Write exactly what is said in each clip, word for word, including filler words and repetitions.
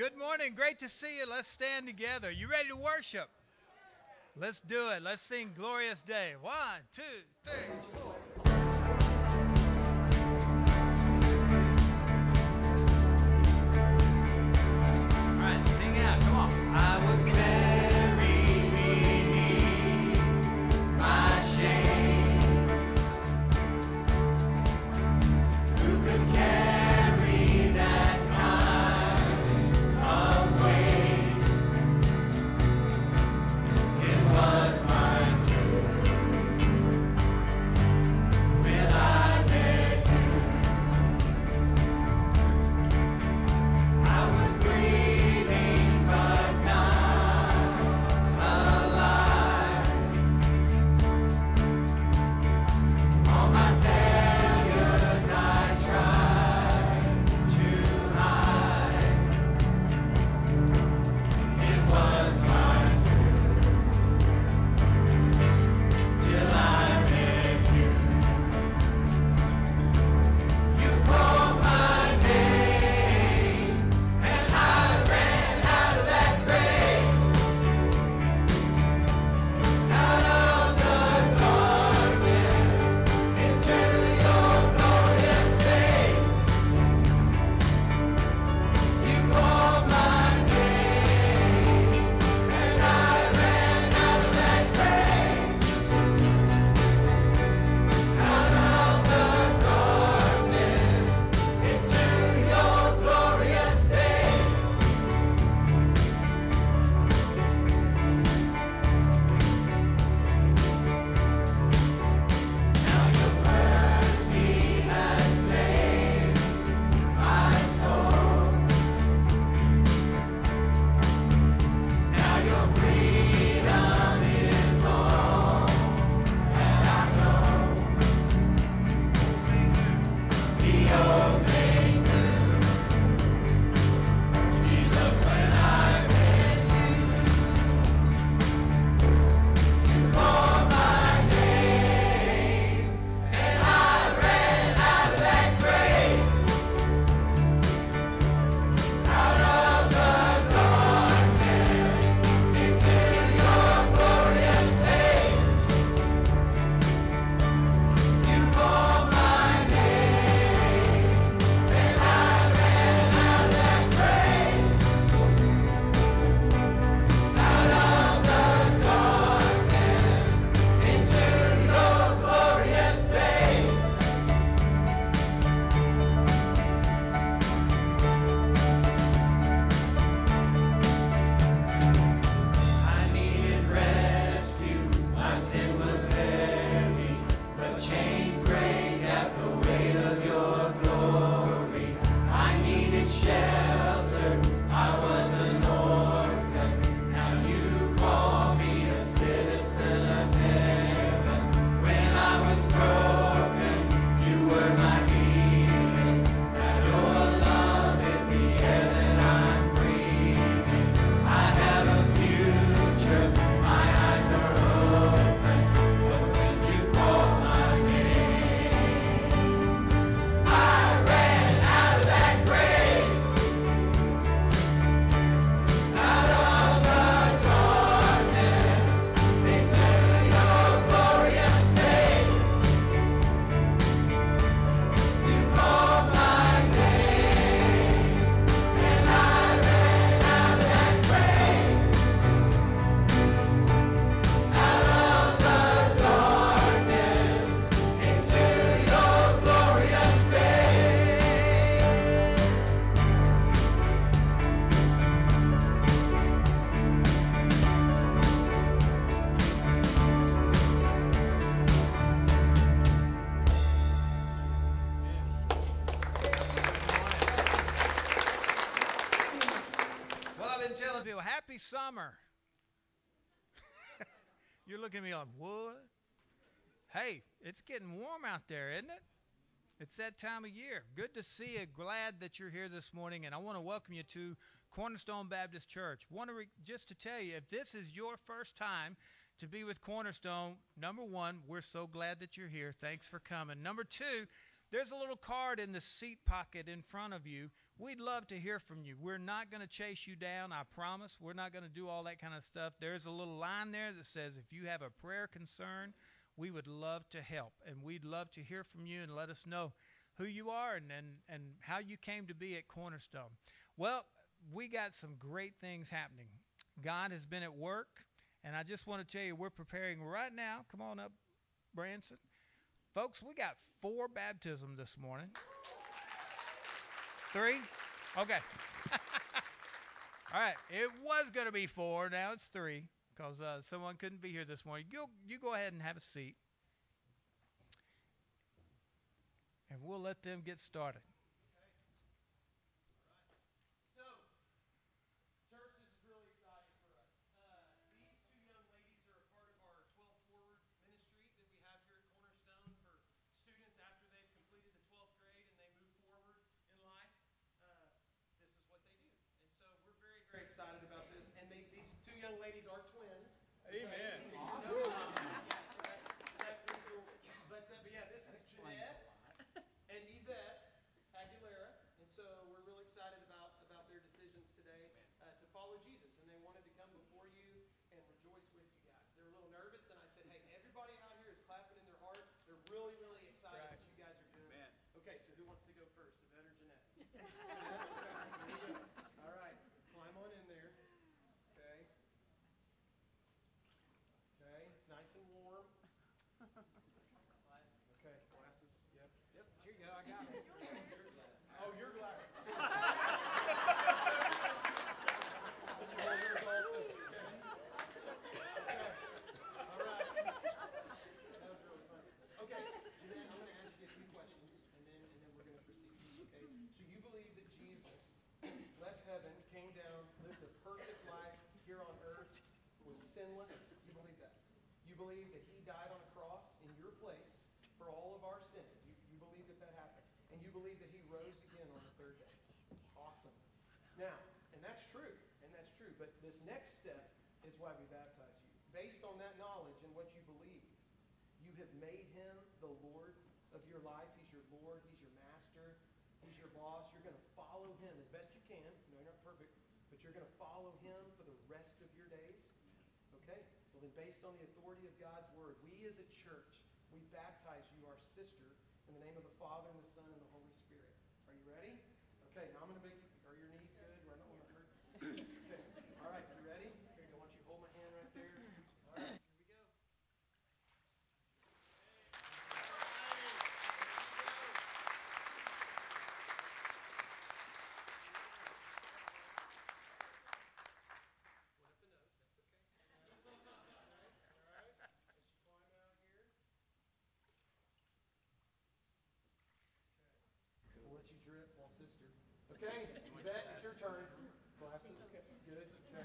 Good morning. Great to see you. Let's stand together. You ready to worship? Let's do it. Let's sing Glorious Day. One, two, three, four. All right, sing out. Come on. I was buried beneath my shame. Who could carry that kind of weight? It was my when I met you. I was breathing but not alive. All my failures I tried to hide. It was my till I met you. You called my name, and I ran out of that grave, out of the darkness, into your glorious day. You called my name, and I ran out of that grave, out of the darkness, into your glorious day. Now your mercy has saved my soul. Now your freedom is all that I know. The old made new. Jesus, when I met you, you called my name, and I ran out of that grave, out of the darkness, into your glorious day. You called my name, and I ran out of that grave, out of the darkness, into your glorious day. I needed rescue, my sin was heavy, but chains break at the weight of your glory. I needed shelter, I was an orphan, now you call me a citizen of heaven. When I was broken, you were my healing. Now your love is the air that I'm breathing. I have a future, my eyes are open, 'cause when you call my name, I ran out of that grave, out of the darkness, into your glorious day. You called my name, and I ran out of that grave, out of the darkness, into your glorious day. Well, I've been telling people, happy summer. You're looking at me like, what? Hey, it's getting warm out there, isn't it? It's that time of year. Good to see you. Glad that you're here this morning, and I want to welcome you to Cornerstone Baptist Church. Want to re- just to tell you, if this is your first time to be with Cornerstone, number one, we're so glad that you're here. Thanks for coming. Number two, There's a little card in the seat pocket in front of you. We'd love to hear from you. We're not going to chase you down, I promise. We're not going to do all that kind of stuff. There's a little line there that says if you have a prayer concern, we would love to help. And we'd love to hear from you and let us know who you are and, and, and how you came to be at Cornerstone. Well, we got some great things happening. God has been at work, and I just want to tell you, we're preparing right now. Come on up, Branson. Folks, we got four baptisms this morning. Three? Okay. All right. It was going to be four. Now it's three because uh, someone couldn't be here this morning. You, you go ahead and have a seat, and we'll let them get started. So, church, this is really exciting for us. Uh, these two young ladies are a part of our twelve Forward ministry that we have here at Cornerstone for students after they've completed the twelfth grade and they move forward in life. Uh, this is what they do. And so we're very, very excited about this. And they, these two young ladies are twins. Amen. Awesome. That's pretty cool. But, uh, but yeah, this is Jeanette and Yvette Aguilera, and so we're real excited about, about their decisions today uh, to follow Jesus, and they wanted to come before you and rejoice with you guys. They're a little nervous, and I said, hey, everybody out here is clapping in their heart. They're really, really excited right. that you guys are doing Man. this. Okay, so who wants to go first, Yvette or Jeanette? Jeanette? Okay, here you go. All right, climb on in there. Okay. Okay, it's nice and warm. Okay, glasses. Yep. Yep, here you go. I got it. Oh, your glasses too. But you hold yours also. Okay. Okay. All right. That was really fun. Okay, Jeanette, I'm going to ask you a few questions, and then and then we're going to proceed. Okay. So you believe that Jesus left heaven, came down, lived a perfect life here on earth, was sinless. You believe that? You believe that he died on a cross in your place for all of our sins. You, you believe that that happened. And you believe that he rose again on the third day. Awesome. Now, and that's true. And that's true. But this next step is why we baptize you. Based on that knowledge and what you believe, you have made him the Lord of your life. He's your Lord. He's your master. He's your boss. You're going to follow him as best you can. No, you're not perfect. But you're going to follow him for the rest of your days. Okay? Well, then, based on the authority of God's word, we as a church, we baptize you, our sister, in the name of the Father, and the Son, and the Holy Spirit. Are you ready? Okay, now I'm going to make you, are your knees good? Do I not want to hurt? Okay, all right, you ready? Here you go. I want you to hold my hand right there. All right, here we go. Went up the nose, that's okay. Okay, all right. As you climb out here. Okay. We'll let you drip while sister. Okay, Yvette, it's your turn. Glasses, good. Okay.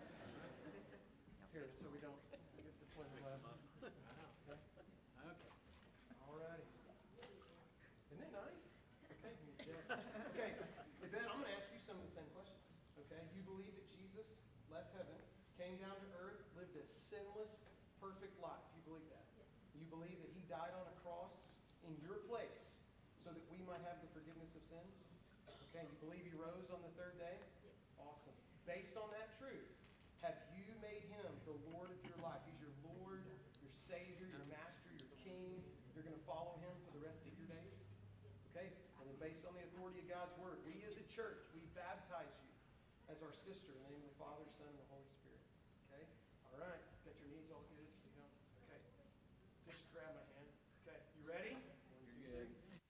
Here, so we don't get the flimsy glasses. Okay. Okay. All righty. Isn't it nice? Okay. Okay. Yvette, I'm going to ask you some of the same questions. Okay. You believe that Jesus left heaven, came down to earth, lived a sinless, perfect life. You believe that? Yes. You believe that he died on a cross in your place so that we might have the forgiveness of sins? Okay. You believe he rose on the third day? Yes. Awesome. Based on that truth, have you made him the Lord of your life? He's your Lord, your Savior, your Master, your King. You're going to follow him for the rest of your days? Okay? And then based on the authority of God's word, we as a church, we baptize you as our sister in the name of the Father, Son, and the Holy Spirit. Okay? All right. Got your knees all good so you don't... Okay. Just grab my hand. Okay. You ready? One, two, three.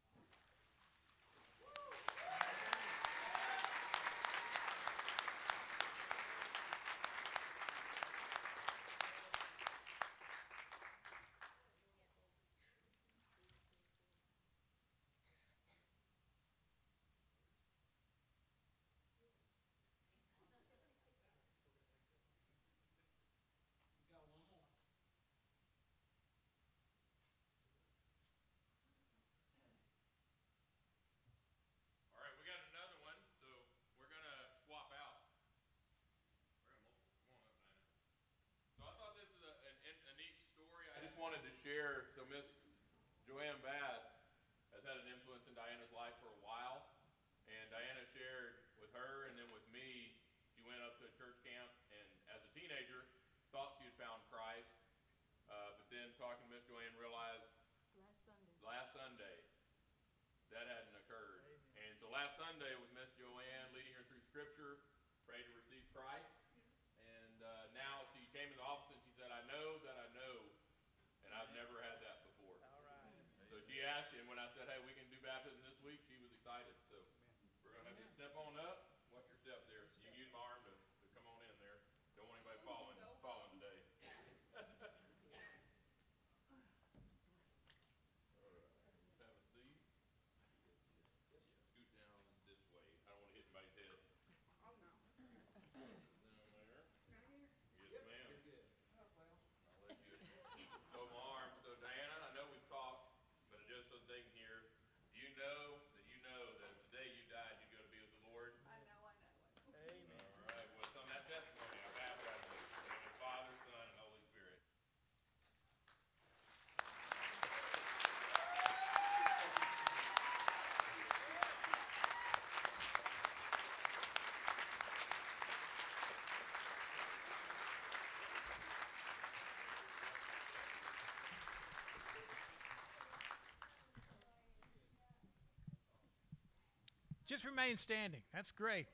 We got one more. All right, we got another one, so we're going to swap out. We're going to multiple. Come on up, Nina. So I thought this is a, a, a neat story I just wanted to share. So Miss Joanne Bass has had an influence Joanne realized Last Sunday. last Sunday that hadn't occurred. And so last Sunday with Miss Joanne leading her through Scripture, prayed to receive Christ. And uh, now she came in the office and she said, I know that I know, and I've never had that before. All right. So she asked, and when I said, hey, we can do baptism this week, she was excited. So we're going to have you step on up. Watch your step there. You can use my arm to, to come on in there. Don't want anybody falling, falling today. All right. Have a seat. Yeah, scoot down this way. I don't want to hit anybody's head. Oh, no. Down there. Right here? Yes, ma'am. You're good. I'll let you hold my arm. So, Diana, I know we've talked, but just so they can hear, do you know that you know that if the day you died, you'd go to be with the Lord? I know, I know, I know. Amen. All right. Well, it's on that testimony I baptize you. In the name of the Father, Son, and Holy Spirit. Just remain standing. That's great.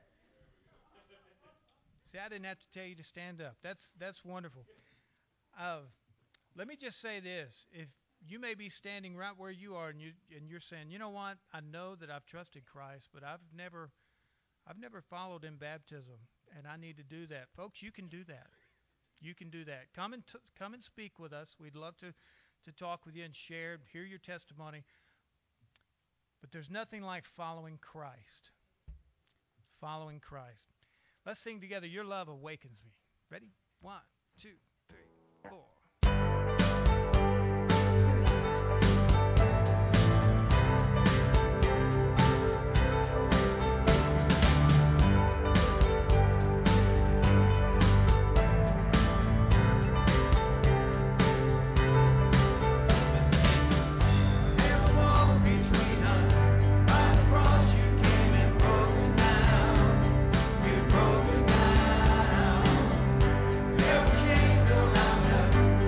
See, I didn't have to tell you to stand up. That's that's wonderful. Uh, let me just say this: if you may be standing right where you are, and you and you're saying, you know what? I know that I've trusted Christ, but I've never, I've never followed in baptism, and I need to do that. Folks, you can do that. You can do that. Come and t- come and speak with us. We'd love to to talk with you and share, hear your testimony. But there's nothing like following Christ. Following Christ. Let's sing together, Your Love Awakens Me. Ready? One, two, three, four. Chains around us.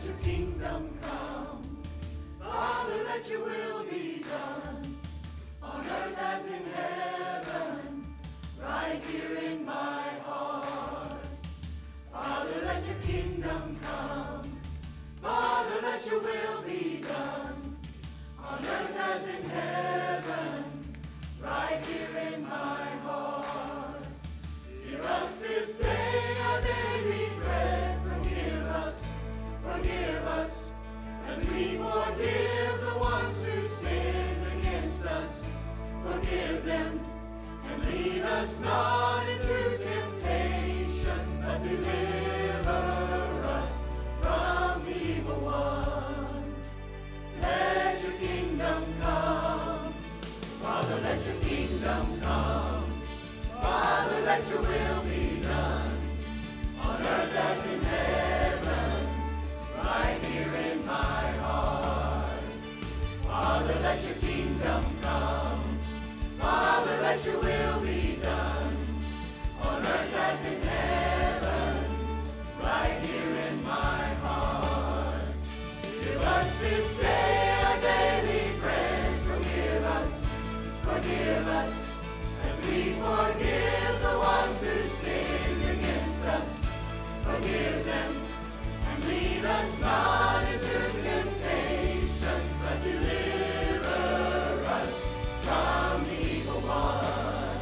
your kingdom come. Father, let your will be done, on earth as in heaven, right here in my heart. Father, let your kingdom come. Father, let your will be done, on earth as in heaven, right here in my heart. Give us this day our daily bread. Forgive us, forgive us, as we forgive the ones who sin against us. Forgive them, and lead us not into temptation, but deliver us from the evil one. Let your kingdom come. Father, let your kingdom come. Father, let your will be done, on earth as in heaven, right here in my heart. Father, let your kingdom come. Father, let your will be done, on earth as in heaven, right here in my heart. Give us this day our daily bread. Forgive us, forgive us, as we forgive the ones who sin against us. Forgive them, and lead us not into temptation, but deliver us from the evil one.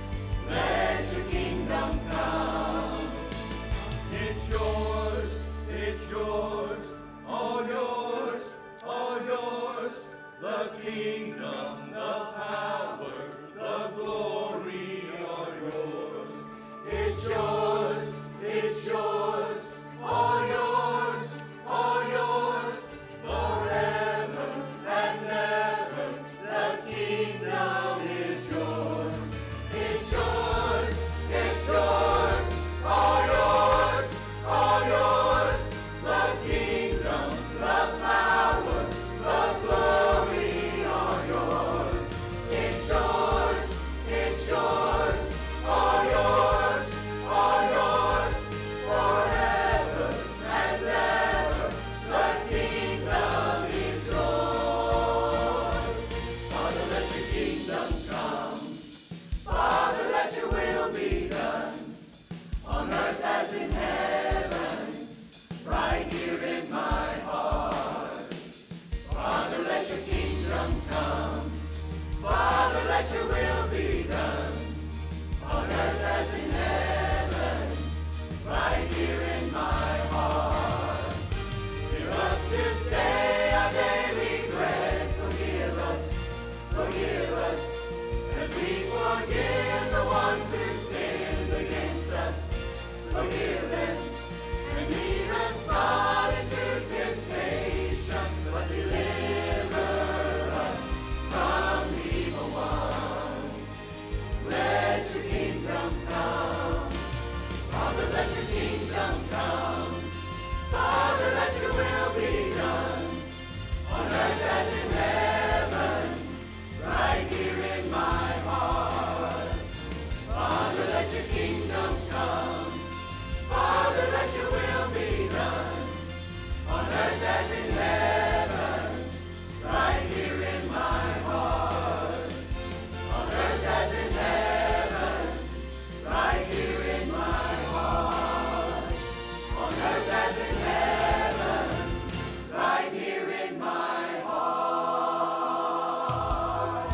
Let your kingdom come. It's yours, it's yours, all yours, all yours. The kingdom, the power, the glory are yours. It's yours, it's yours, all yours, all yours, forever and ever. The kingdom is yours. It's yours, it's yours, all yours, all yours. The kingdom, the power, the glory are yours. It's yours, it's yours, all yours, all yours, forever and ever. The kingdom is yours. Father, let your kingdom come. Father, let your will be done, on earth as in heaven, right here in my heart. Father, let your kingdom come. Father, let your will be done, on earth as in heaven, right here in my heart. Give us this day our daily bread. Forgive us, forgive us, as we forgive the ones who sinned against us. Forgive them, and lead us not into temptation, but deliver us from the evil one. Let your kingdom come. Father, let your kingdom come. Father, let your will be done, on earth as in heaven, right here in my heart. Father, let your kingdom come. Father, let your will be done, on earth as in heaven, right here in my heart. On earth as in heaven, right here in my heart. On earth as in heaven, right here in my heart.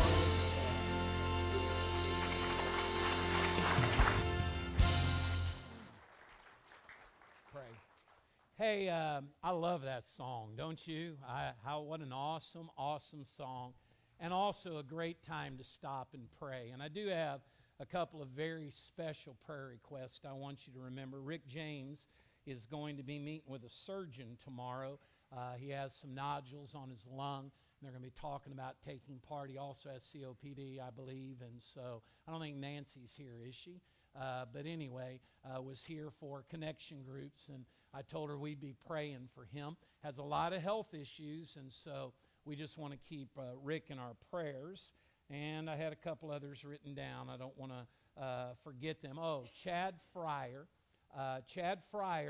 Pray. Hey, um, I love that song, don't you? I, how what an awesome, awesome song, and also a great time to stop and pray. And I do have a couple of very special prayer requests I want you to remember. Rick James is going to be meeting with a surgeon tomorrow. Uh, he has some nodules on his lung, and they're going to be talking about taking part. He also has C O P D, I believe, and so I don't think Nancy's here, is she? Uh, but anyway, uh, was here for connection groups, and I told her we'd be praying for him. Has a lot of health issues, and so we just want to keep uh, Rick in our prayers. And I had a couple others written down. I don't want to uh, forget them. Oh, Chad Fryer. Uh, Chad Fryer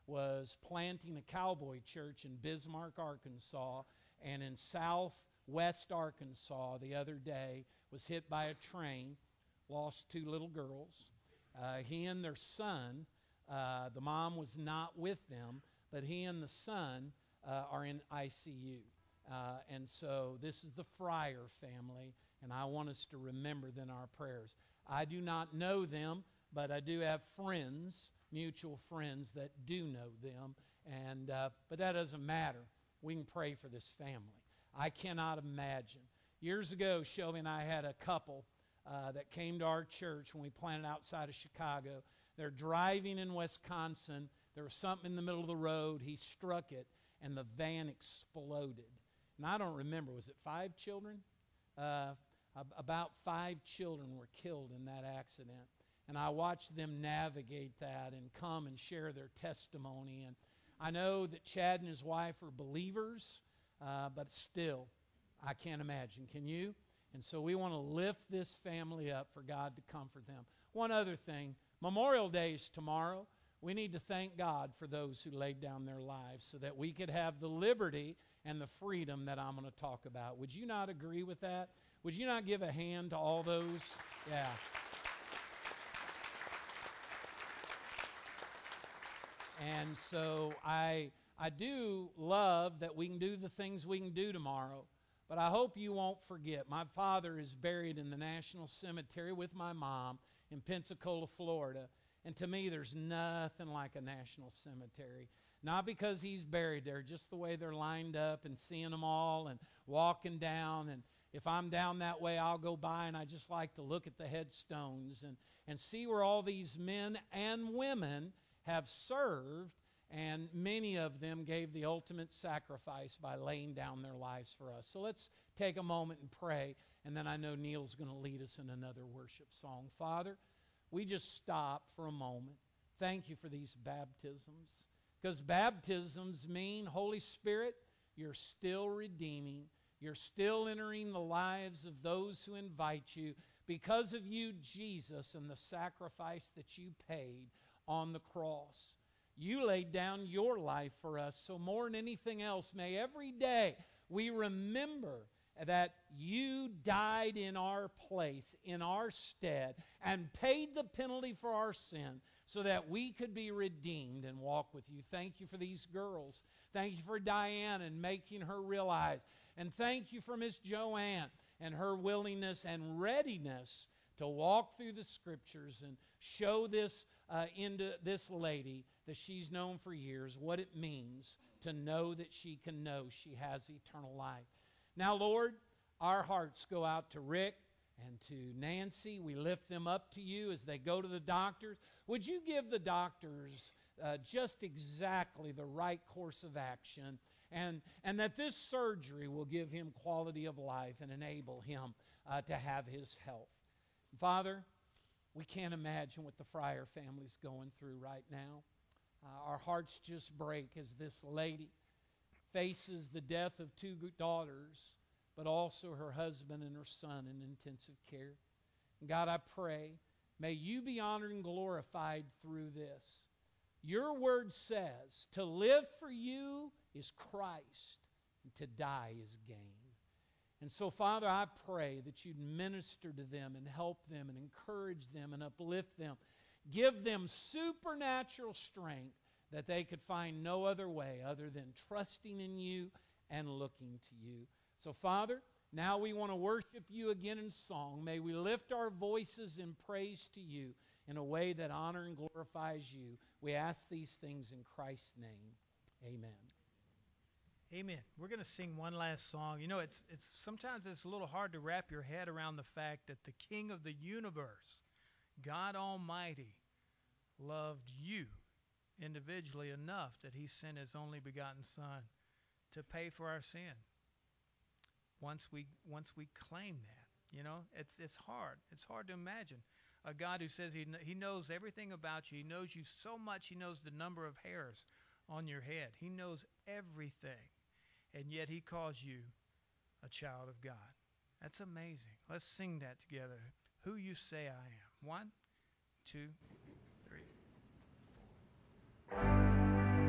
was planting a cowboy church in Bismarck, Arkansas, and in southwest Arkansas the other day was hit by a train, lost two little girls. Uh, he and their son, uh, the mom was not with them, but he and the son uh, are in I C U. Uh, and so this is the Fryer family, and I want us to remember them in our prayers. I do not know them, but I do have friends, mutual friends that do know them, and uh, but that doesn't matter. We can pray for this family. I cannot imagine. Years ago, Shelby and I had a couple uh, that came to our church when we planted outside of Chicago. They're driving in Wisconsin. There was something in the middle of the road. He struck it, and the van exploded. And I don't remember, was it five children? Uh, about five children were killed in that accident. And I watched them navigate that and come and share their testimony. And I know that Chad and his wife are believers, uh, but still, I can't imagine. Can you? And so we want to lift this family up for God to comfort them. One other thing, Memorial Day is tomorrow. We need to thank God for those who laid down their lives so that we could have the liberty and the freedom that I'm going to talk about. Would you not agree with that? Would you not give a hand to all those? Yeah. And so I I do love that we can do the things we can do tomorrow. But I hope you won't forget. My father is buried in the National Cemetery with my mom in Pensacola, Florida. And to me, there's nothing like a national cemetery. Not because he's buried there, just the way they're lined up and seeing them all and walking down. And if I'm down that way, I'll go by and I just like to look at the headstones and, and see where all these men and women have served. And many of them gave the ultimate sacrifice by laying down their lives for us. So let's take a moment and pray. And then I know Neil's going to lead us in another worship song. Father, we just stop for a moment. Thank you for these baptisms. Because baptisms mean, Holy Spirit, you're still redeeming. You're still entering the lives of those who invite you because of you, Jesus, and the sacrifice that you paid on the cross. You laid down your life for us. So more than anything else, may every day we remember that you died in our place, in our stead, and paid the penalty for our sin so that we could be redeemed and walk with you. Thank you for these girls. Thank you for Diane and making her realize. And thank you for Miss Joanne and her willingness and readiness to walk through the Scriptures and show this uh, into this lady that she's known for years what it means to know that she can know she has eternal life. Now, Lord, our hearts go out to Rick and to Nancy. We lift them up to you as they go to the doctors. Would you give the doctors uh, just exactly the right course of action, and, and that this surgery will give him quality of life and enable him uh, to have his health. Father, we can't imagine what the Fryer family's going through right now. Uh, our hearts just break as this lady faces the death of two daughters, but also her husband and her son in intensive care. God, I pray, may you be honored and glorified through this. Your word says, to live for you is Christ, and to die is gain. And so, Father, I pray that you'd minister to them and help them and encourage them and uplift them. Give them supernatural strength that they could find no other way other than trusting in you and looking to you. So, Father, now we want to worship you again in song. May we lift our voices in praise to you in a way that honor and glorifies you. We ask these things in Christ's name. Amen. Amen. We're going to sing one last song. You know, it's it's sometimes it's a little hard to wrap your head around the fact that the King of the universe, God Almighty, loved you individually enough that he sent his only begotten Son to pay for our sin. Once we once we claim that, you know, it's it's hard. It's hard to imagine a God who says he he knows everything about you. He knows you so much. He knows the number of hairs on your head. He knows everything, and yet he calls you a child of God. That's amazing. Let's sing that together. Who you say I am. One, two, three.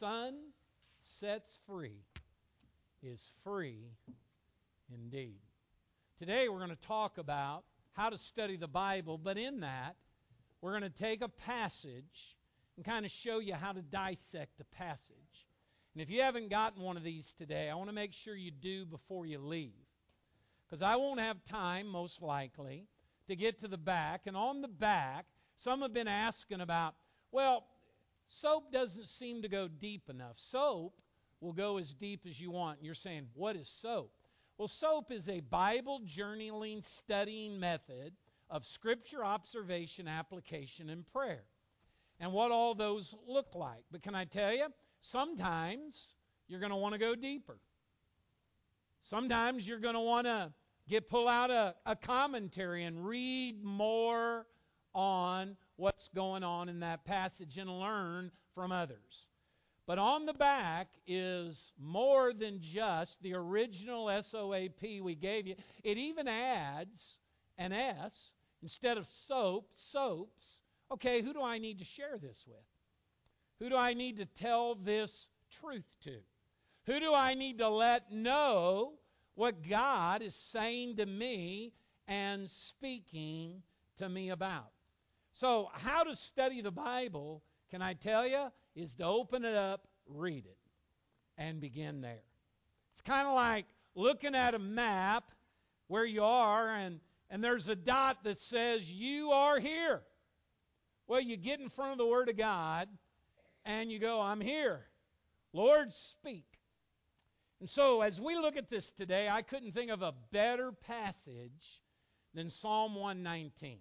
Son sets free is free indeed. Today we're going to talk about how to study the Bible, but in that we're going to take a passage and kind of show you how to dissect a passage. And if you haven't gotten one of these today, I want to make sure you do before you leave. Because I won't have time, most likely, to get to the back. And on the back, some have been asking about, well, soap doesn't seem to go deep enough. Soap will go as deep as you want. And you're saying, what is soap? Well, SOAP is a Bible journaling studying method of Scripture observation, application, and prayer. And what all those look like. But can I tell you, sometimes you're going to want to go deeper. Sometimes you're going to want to get pull out a, a commentary and read more on what's going on in that passage and learn from others. But on the back is more than just the original S O A P we gave you. It even adds an S. Instead of soap, soaps. Okay, who do I need to share this with? Who do I need to tell this truth to? Who do I need to let know what God is saying to me and speaking to me about? So, how to study the Bible, can I tell you, is to open it up, read it, and begin there. It's kind of like looking at a map where you are, and, and there's a dot that says, you are here. Well, you get in front of the Word of God, and you go, I'm here. Lord, speak. And so, as we look at this today, I couldn't think of a better passage than Psalm one nineteen.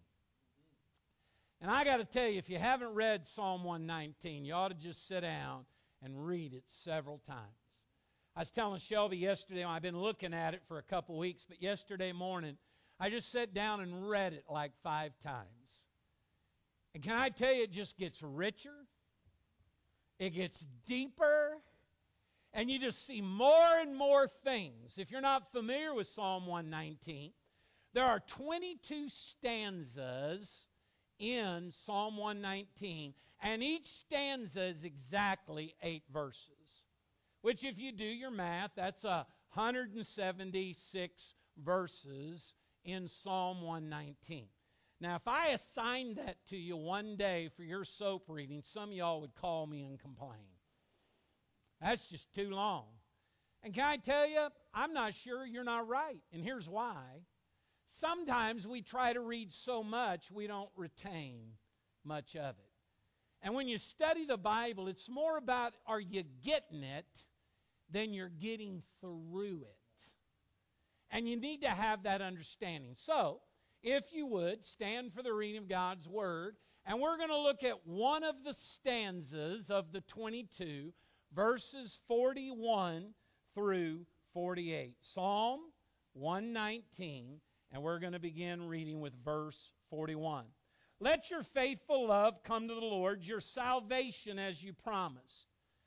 And I got to tell you, if you haven't read Psalm one nineteen, you ought to just sit down and read it several times. I was telling Shelby yesterday, I've been looking at it for a couple weeks, but yesterday morning, I just sat down and read it like five times. And can I tell you, it just gets richer, it gets deeper, and you just see more and more things. If you're not familiar with Psalm one nineteen, there are twenty-two stanzas in Psalm one nineteen, and each stanza is exactly eight verses, which if you do your math, that's one hundred seventy-six verses in Psalm one nineteen. Now, if I assigned that to you one day for your soap reading, some of y'all would call me and complain. That's just too long. And can I tell you, I'm not sure you're not right, and here's why. Sometimes we try to read so much we don't retain much of it. And when you study the Bible, it's more about are you getting it than you're getting through it. And you need to have that understanding. So, if you would, stand for the reading of God's Word. And we're going to look at one of the stanzas of the twenty-two, verses forty-one through forty-eight. Psalm one nineteen. And we're going to begin reading with verse forty-one. Let your faithful love come to the Lord, your salvation as you promised.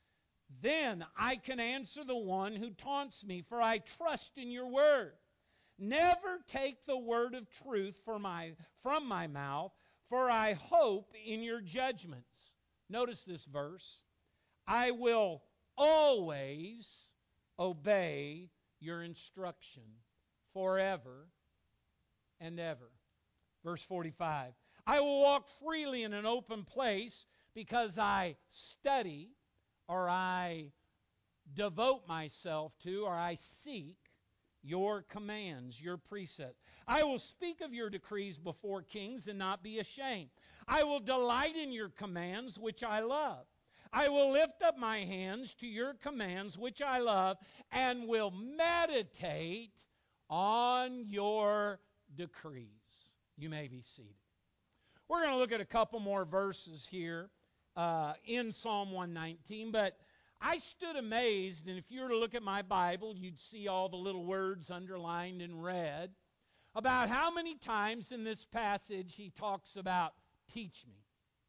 Then I can answer the one who taunts me, for I trust in your word. Never take the word of truth for my, from my mouth, for I hope in your judgments. Notice this verse. I will always obey your instruction forever and ever. Verse forty-five. I will walk freely in an open place because I study or I devote myself to or I seek your commands, your precepts. I will speak of your decrees before kings and not be ashamed. I will delight in your commands, which I love. I will lift up my hands to your commands, which I love, and will meditate on your decrees. You may be seated. We're going to look at a couple more verses here uh, in Psalm one nineteen, but I stood amazed, and if you were to look at my Bible, you'd see all the little words underlined in red, about how many times in this passage he talks about teach me,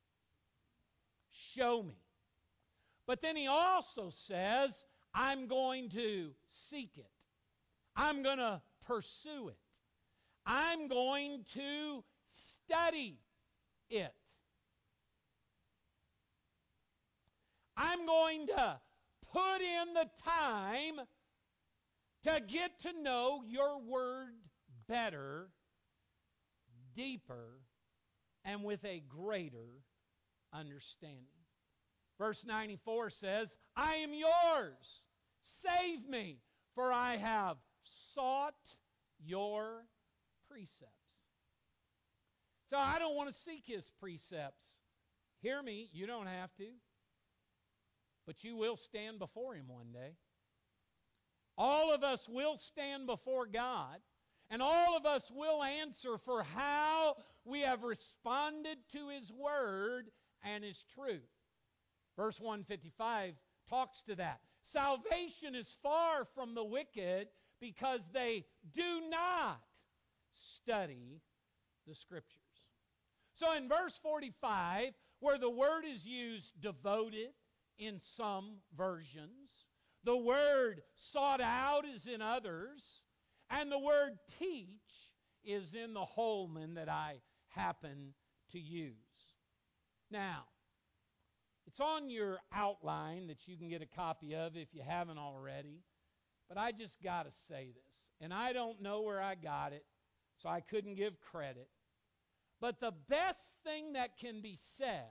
show me. But then he also says, I'm going to seek it. I'm going to pursue it. I'm going to study it. I'm going to put in the time to get to know your word better, deeper, and with a greater understanding. Verse ninety-four says, I am yours. Save me, for I have sought your precepts. So I don't want to seek his precepts. Hear me, you don't have to. But you will stand before him one day. All of us will stand before God, and all of us will answer for how we have responded to his word and his truth. Verse one fifty-five talks to that. Salvation is far from the wicked because they do not study the Scriptures. So in verse forty-five, where the word is used devoted in some versions, the word sought out is in others, and the word teach is in the Holman that I happen to use. Now, it's on your outline that you can get a copy of if you haven't already. But I just got to say this. And I don't know where I got it, so I couldn't give credit. But the best thing that can be said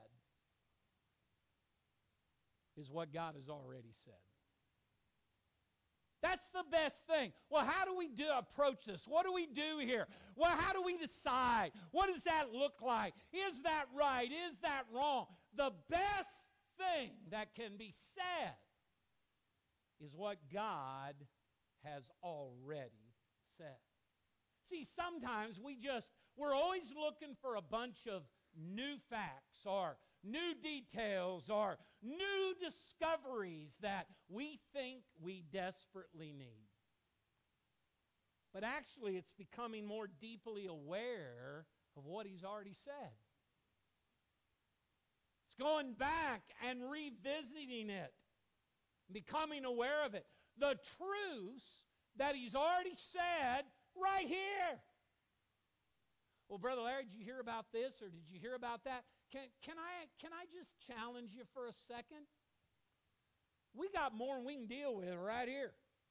is what God has already said. That's the best thing. Well, how do we do approach this? What do we do here? Well, how do we decide? What does that look like? Is that right? Is that wrong? The best thing that can be said is what God has already said. See, sometimes we just, we're always looking for a bunch of new facts or new details or new discoveries that we think we desperately need. But actually, it's becoming more deeply aware of what he's already said. It's going back and revisiting it, becoming aware of it. The truths that he's already said right here. Well, Brother Larry, did you hear about this or did you hear about that? Can, can I can I just challenge you for a second? We got more than we can deal with right here.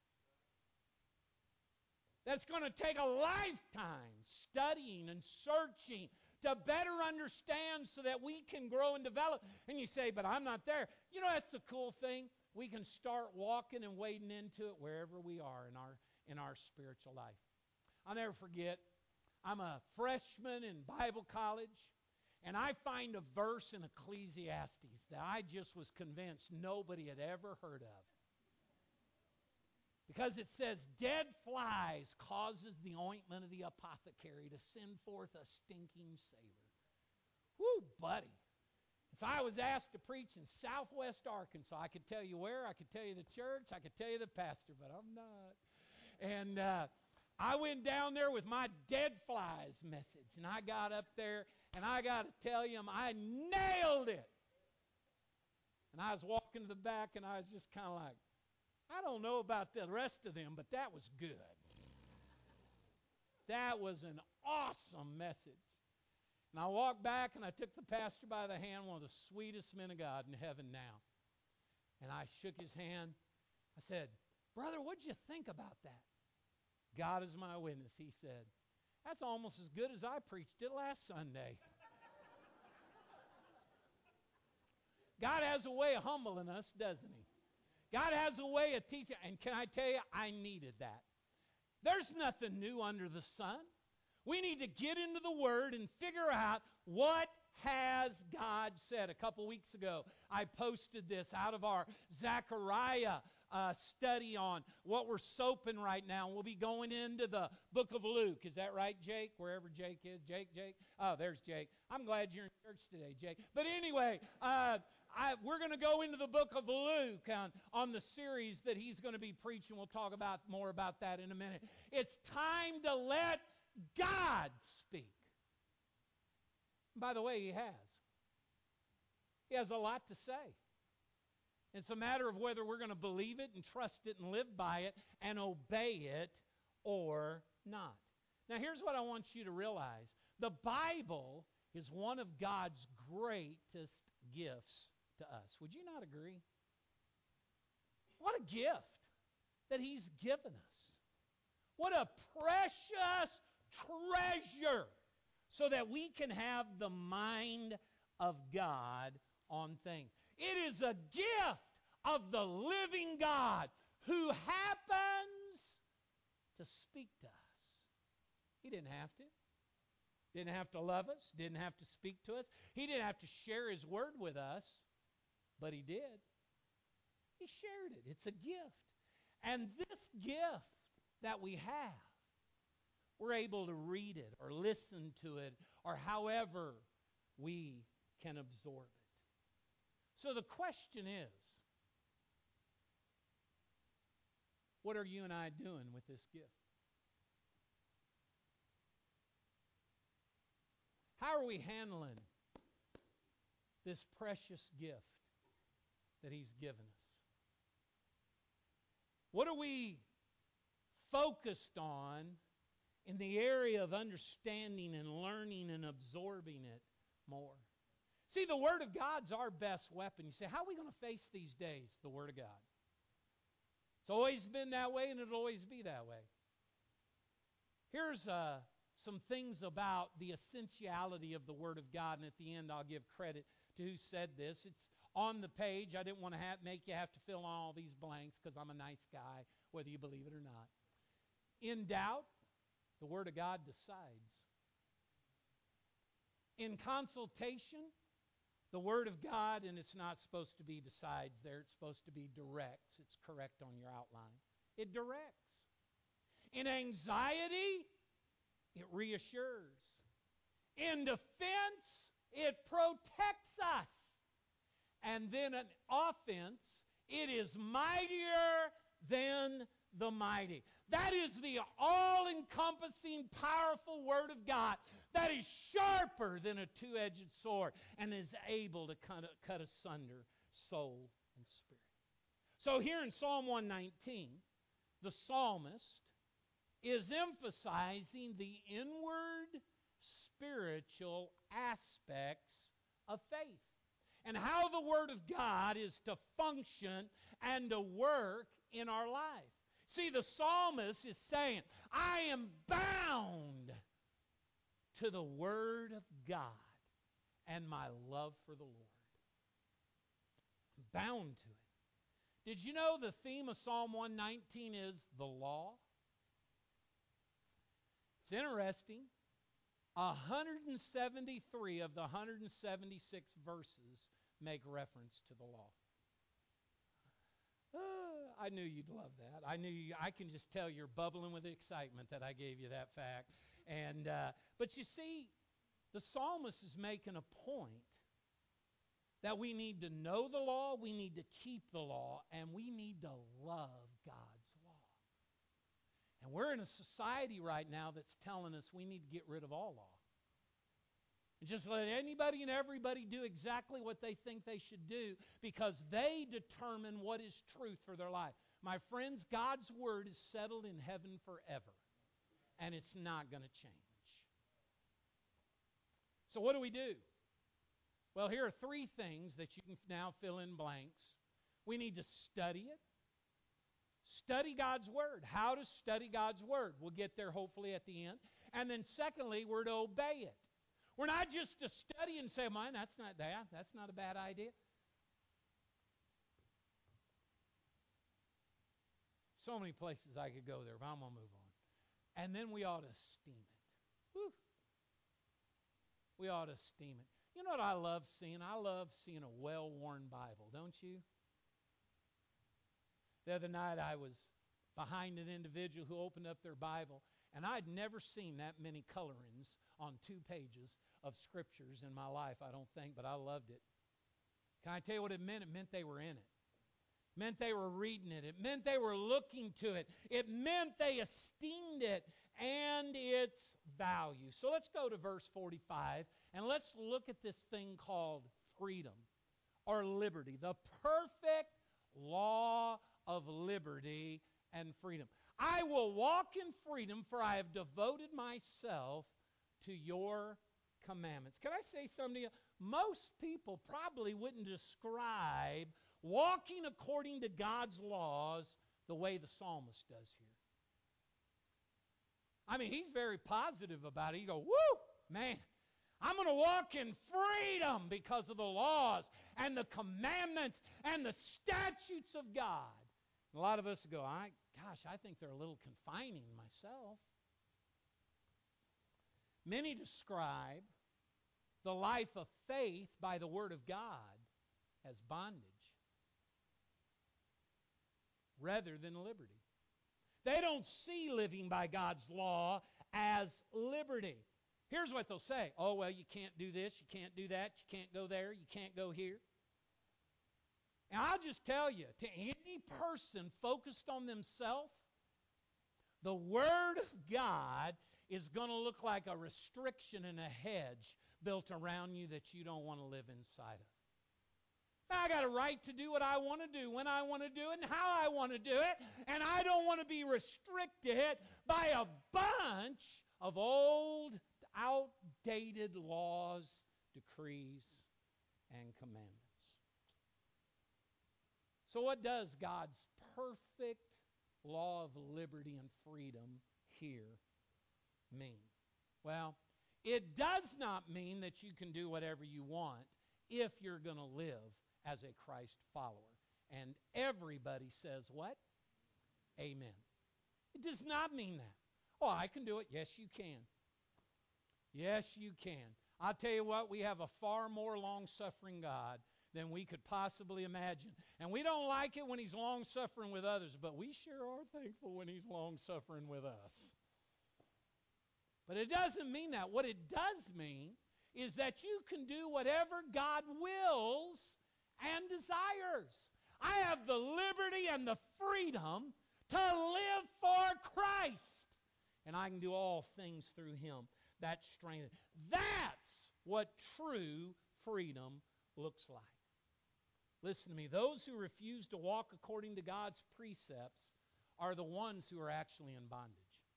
That's going to take a lifetime studying and searching to better understand so that we can grow and develop. And you say, but I'm not there. You know, that's the cool thing. We can start walking and wading into it wherever we are in our in our spiritual life. I'll never forget, I'm a freshman in Bible college, and I find a verse in Ecclesiastes that I just was convinced nobody had ever heard of. Because it says, dead flies causes the ointment of the apothecary to send forth a stinking savor. Woo, buddy. So I was asked to preach in Southwest Arkansas. I could tell you where, I could tell you the church, I could tell you the pastor, but I'm not. And uh, I went down there with my dead flies message, and I got up there, and I got to tell you, I nailed it. And I was walking to the back, and I was just kind of like, I don't know about the rest of them, but that was good. That was an awesome message. And I walked back, and I took the pastor by the hand, one of the sweetest men of God in heaven now. And I shook his hand. I said, brother, what'd you think about that? God is my witness, he said. That's almost as good as I preached it last Sunday. God has a way of humbling us, doesn't he? God has a way of teaching. And can I tell you, I needed that. There's nothing new under the sun. We need to get into the Word and figure out what has God said. A couple weeks ago, I posted this out of our Zechariah uh, study on what we're soaping right now. We'll be going into the book of Luke. Is that right, Jake? Wherever Jake is. Jake, Jake? Oh, there's Jake. I'm glad you're in church today, Jake. But anyway, uh, I, we're going to go into the book of Luke on, on the series that he's going to be preaching. We'll talk about more about that in a minute. It's time to let God speak. By the way, he has. He has a lot to say. It's a matter of whether we're going to believe it and trust it and live by it and obey it or not. Now, here's what I want you to realize. The Bible is one of God's greatest gifts to us. Would you not agree? What a gift that He's given us. What a precious treasure so that we can have the mind of God on things. It is a gift of the living God who happens to speak to us. He didn't have to. Didn't have to love us. Didn't have to speak to us. He didn't have to share His word with us. But He did. He shared it. It's a gift. And this gift that we have, we're able to read it or listen to it or however we can absorb it. So the question is, what are you and I doing with this gift? How are we handling this precious gift that He's given us? What are we focused on in the area of understanding and learning and absorbing it more? See, the Word of God's our best weapon. You say, how are we going to face these days? The Word of God. It's always been that way, and it'll always be that way. Here's uh, some things about the essentiality of the Word of God, and at the end I'll give credit to who said this. It's on the page. I didn't want to have, make you have to fill in all these blanks because I'm a nice guy, whether you believe it or not. In doubt, the Word of God decides. In consultation, the Word of God, and it's not supposed to be decides there, it's supposed to be directs. It's correct on your outline. It directs. In anxiety, it reassures. In defense, it protects us. And then an offense, it is mightier than the mighty. That is the all-encompassing, powerful Word of God that is sharper than a two-edged sword and is able to cut, cut asunder soul and spirit. So here in Psalm one nineteen, the psalmist is emphasizing the inward spiritual aspects of faith and how the Word of God is to function and to work in our life. See, the psalmist is saying, I am bound to the Word of God and my love for the Lord. I'm bound to it. Did you know the theme of Psalm one nineteen is the law? It's interesting. one hundred seventy-three of the one hundred seventy-six verses make reference to the law. Uh, I knew you'd love that. I knew you, I can just tell you're bubbling with excitement that I gave you that fact. And uh, but you see, the psalmist is making a point that we need to know the law, we need to keep the law, and we need to love God's law. And we're in a society right now that's telling us we need to get rid of all law. And just let anybody and everybody do exactly what they think they should do because they determine what is truth for their life. My friends, God's Word is settled in heaven forever. And it's not going to change. So what do we do? Well, here are three things that you can now fill in blanks. We need to study it. Study God's Word. How to study God's Word. We'll get there hopefully at the end. And then secondly, we're to obey it. We're not just to study and say, man, that's not that. That's not a bad idea. So many places I could go there, but I'm going to move on. And then we ought to esteem it. Whew. We ought to esteem it. You know what I love seeing? I love seeing a well-worn Bible, don't you? The other night I was behind an individual who opened up their Bible, and I'd never seen that many colorings on two pages of scriptures in my life, I don't think, but I loved it. Can I tell you what it meant? It meant they were in it. It meant they were reading it. It meant they were looking to it. It meant they esteemed it and its value. So let's go to verse forty-five, and let's look at this thing called freedom or liberty, the perfect law of liberty and freedom. I will walk in freedom, for I have devoted myself to your commandments. Can I say something to you? most people probably wouldn't describe walking according to God's laws the way the psalmist does here. I mean, he's very positive about it. He goes, woo, man, I'm going to walk in freedom because of the laws and the commandments and the statutes of God. And a lot of us go, I, gosh, I think they're a little confining myself. Many describe the life of faith by the Word of God as bondage rather than liberty. They don't see living by God's law as liberty. Here's what they'll say. Oh, well, you can't do this, you can't do that, you can't go there, you can't go here. And I'll just tell you, to any person focused on themselves, the Word of God is going to look like a restriction and a hedge built around you that you don't want to live inside of. Now, I got a right to do what I want to do, when I want to do it, and how I want to do it. And I don't want to be restricted by a bunch of old, outdated laws, decrees, and commandments. So what does God's perfect law of liberty and freedom here mean? Well, it does not mean that you can do whatever you want if you're going to live as a Christ follower. And everybody says what? Amen. It does not mean that. Oh, I can do it. Yes, you can. Yes, you can. I'll tell you what, we have a far more long-suffering God than we could possibly imagine. And we don't like it when He's long-suffering with others, but we sure are thankful when He's long-suffering with us. But it doesn't mean that. What it does mean is that you can do whatever God wills and desires. I have the liberty and the freedom to live for Christ. And I can do all things through Him that strengthens. That's what true freedom looks like. Listen to me. Those who refuse to walk according to God's precepts are the ones who are actually in bondage.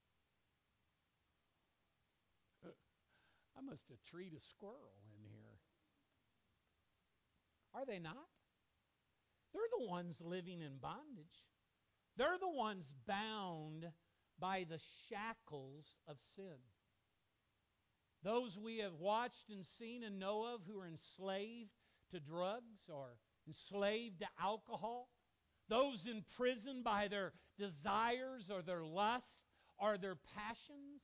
I must have treated a squirrel in here. Are they not? They're the ones living in bondage. They're the ones bound by the shackles of sin. Those we have watched and seen and know of who are enslaved to drugs or enslaved to alcohol. Those imprisoned by their desires or their lusts or their passions.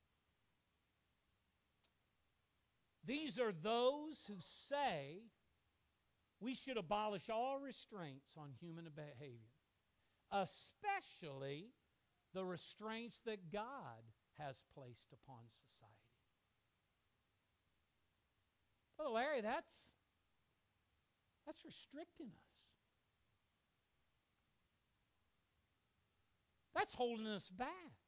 These are those who say we should abolish all restraints on human behavior, especially the restraints that God has placed upon society. Oh, Larry, that's that's restricting us. That's holding us back.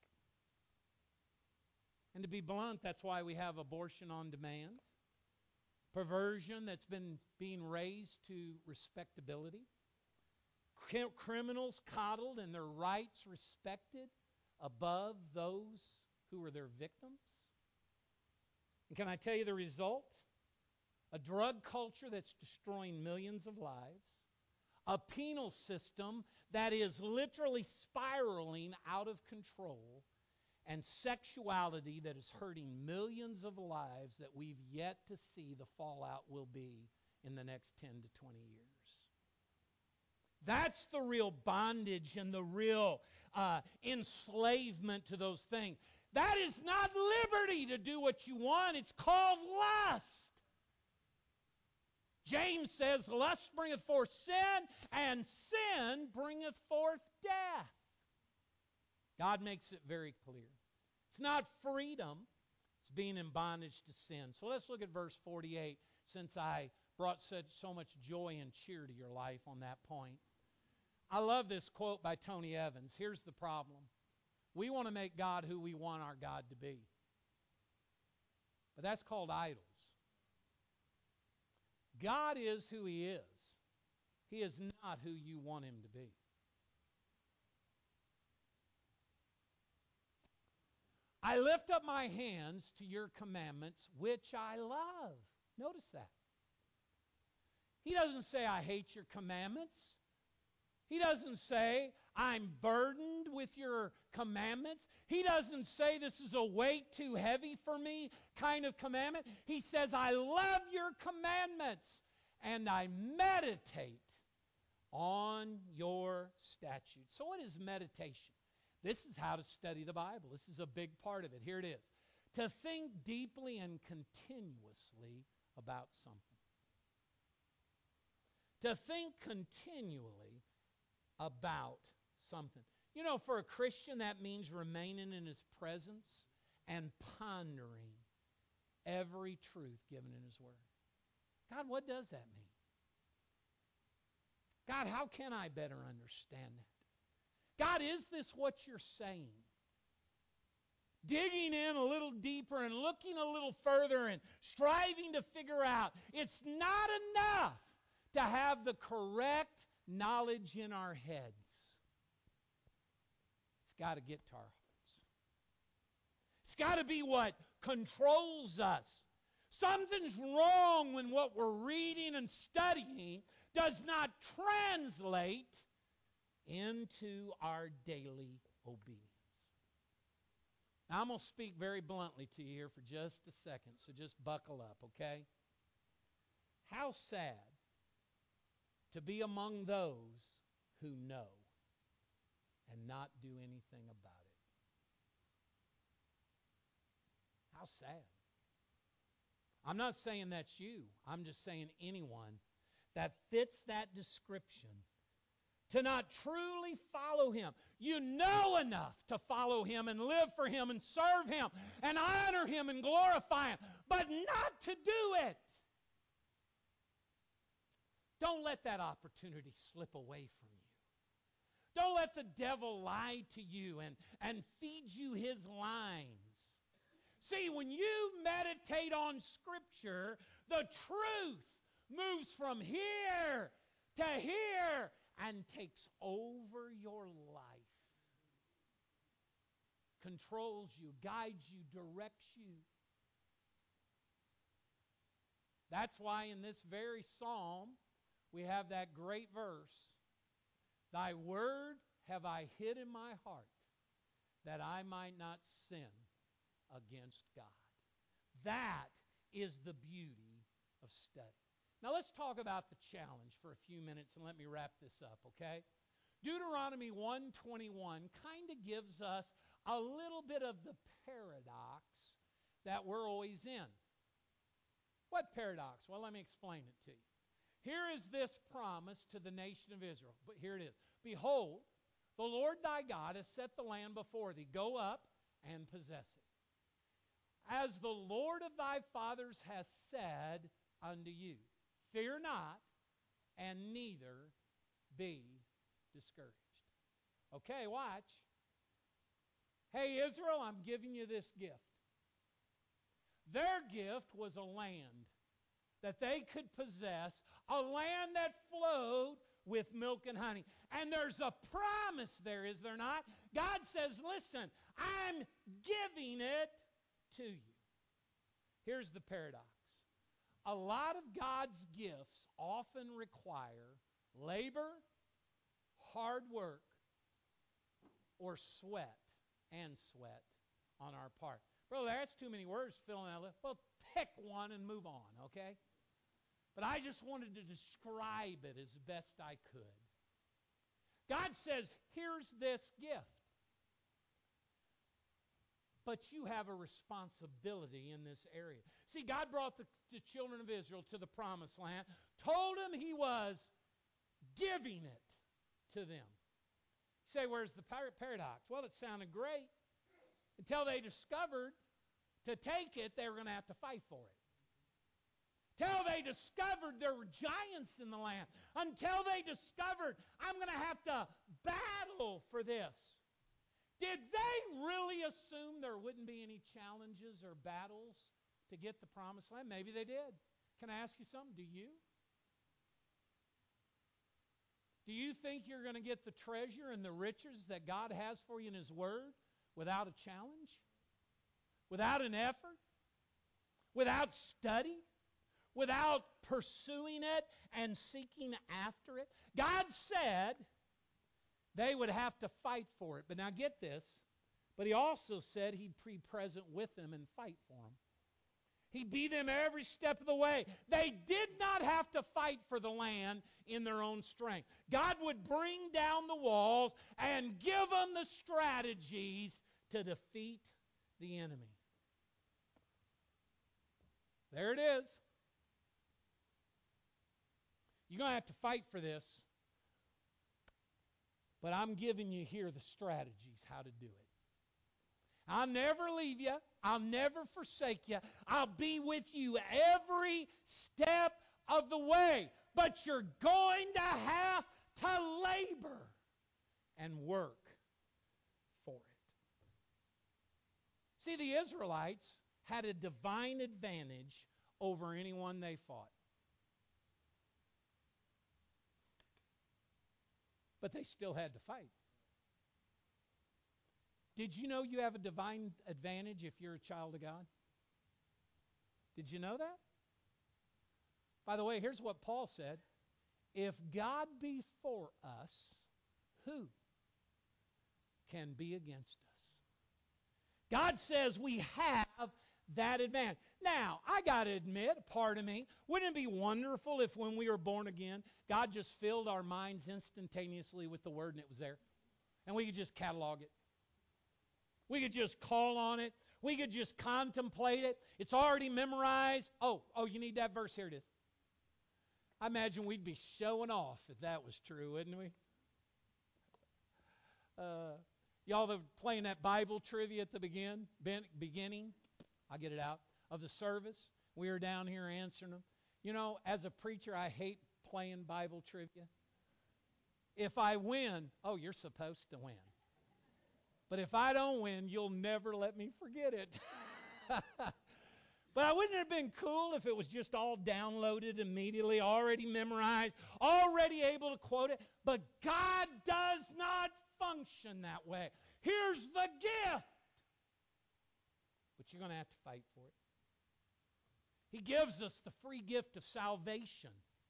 And to be blunt, that's why we have abortion on demand. Perversion that's been being raised to respectability. Criminals coddled and their rights respected above those who are their victims. And can I tell you the result? A drug culture that's destroying millions of lives. A penal system that is literally spiraling out of control. And sexuality that is hurting millions of lives that we've yet to see the fallout will be in the next ten to twenty years. That's the real bondage and the real uh, enslavement to those things. That is not liberty to do what you want. It's called lust. James says, lust bringeth forth sin, and sin bringeth forth death. God makes it very clear. It's not freedom. It's being in bondage to sin. So let's look at verse forty-eight, since I brought such so much joy and cheer to your life on that point. I love this quote by Tony Evans. Here's the problem. We want to make God who we want our God to be. But that's called idols. God is who He is. He is not who you want Him to be. I lift up my hands to your commandments, which I love. Notice that. He doesn't say, I hate your commandments. He doesn't say, I'm burdened with your commandments. He doesn't say, this is a weight too heavy for me kind of commandment. He says, I love your commandments, and I meditate on your statutes. So what is meditation? This is how to study the Bible. This is a big part of it. Here it is. To think deeply and continuously about something. To think continually about something. You know, for a Christian, that means remaining in His presence and pondering every truth given in His Word. God, what does that mean? God, how can I better understand that? God, is this what you're saying? Digging in a little deeper and looking a little further and striving to figure out. It's not enough to have the correct knowledge in our heads. It's got to get to our hearts. It's got to be what controls us. Something's wrong when what we're reading and studying does not translate into our daily obedience. Now, I'm going to speak very bluntly to you here for just a second, so just buckle up, okay? How sad to be among those who know and not do anything about it. How sad. I'm not saying that's you. I'm just saying anyone that fits that description to not truly follow Him. You know enough to follow Him and live for Him and serve Him and honor Him and glorify Him, but not to do it. Don't let that opportunity slip away from you. Don't let the devil lie to you and, and feed you his lines. See, when you meditate on Scripture, the truth moves from here to here and takes over your life. Controls you, guides you, directs you. That's why in this very psalm, we have that great verse, Thy word have I hid in my heart, that I might not sin against God. That is the beauty of study. Now let's talk about the challenge for a few minutes and let me wrap this up, okay? Deuteronomy one twenty-one kind of gives us a little bit of the paradox that we're always in. What paradox? Well, let me explain it to you. Here is this promise to the nation of Israel. But here it is. Behold, the Lord thy God has set the land before thee. Go up and possess it. As the Lord of thy fathers has said unto you, fear not, and neither be discouraged. Okay, watch. Hey, Israel, I'm giving you this gift. Their gift was a land that they could possess, a land that flowed with milk and honey. And there's a promise there, is there not? God says, listen, I'm giving it to you. Here's the paradox. A lot of God's gifts often require labor, hard work, or sweat and sweat on our part. Brother, that's too many words filling that list. Well, pick one and move on, okay? But I just wanted to describe it as best I could. God says, here's this gift. But you have a responsibility in this area. See, God brought the, the children of Israel to the promised land, told them He was giving it to them. You say, where's the par- paradox? Well, it sounded great until they discovered to take it, they were going to have to fight for it. Till they discovered there were giants in the land. Until they discovered, I'm going to have to battle for this. Did they really assume there wouldn't be any challenges or battles to get the promised land? Maybe they did. Can I ask you something? Do you? Do you think you're going to get the treasure and the riches that God has for you in His Word without a challenge? Without an effort? Without study? without pursuing it and seeking after it? God said they would have to fight for it. But now get this. But he also said he'd be present with them and fight for them. He'd be them every step of the way. They did not have to fight for the land in their own strength. God would bring down the walls and give them the strategies to defeat the enemy. There it is. You're going to have to fight for this. But I'm giving you here the strategies how to do it. I'll never leave you. I'll never forsake you. I'll be with you every step of the way. But you're going to have to labor and work for it. See, the Israelites had a divine advantage over anyone they fought. But they still had to fight. Did you know you have a divine advantage if you're a child of God? Did you know that? By the way, here's what Paul said. If God be for us, who can be against us? God says we have that advantage. Now, I got to admit, part of me, wouldn't it be wonderful if when we were born again, God just filled our minds instantaneously with the Word and it was there? And we could just catalog it. We could just call on it. We could just contemplate it. It's already memorized. Oh, oh, you need that verse? Here it is. I imagine we'd be showing off if that was true, wouldn't we? Uh, y'all that were playing that Bible trivia at the begin, beginning, I'll get it out, of the service. We were down here answering them. You know, as a preacher, I hate playing Bible trivia. If I win, oh, you're supposed to win. But if I don't win, you'll never let me forget it. But wouldn't it have been cool if it was just all downloaded immediately, already memorized, already able to quote it? But God does not function that way. Here's the gift. But you're going to have to fight for it. He gives us the free gift of salvation.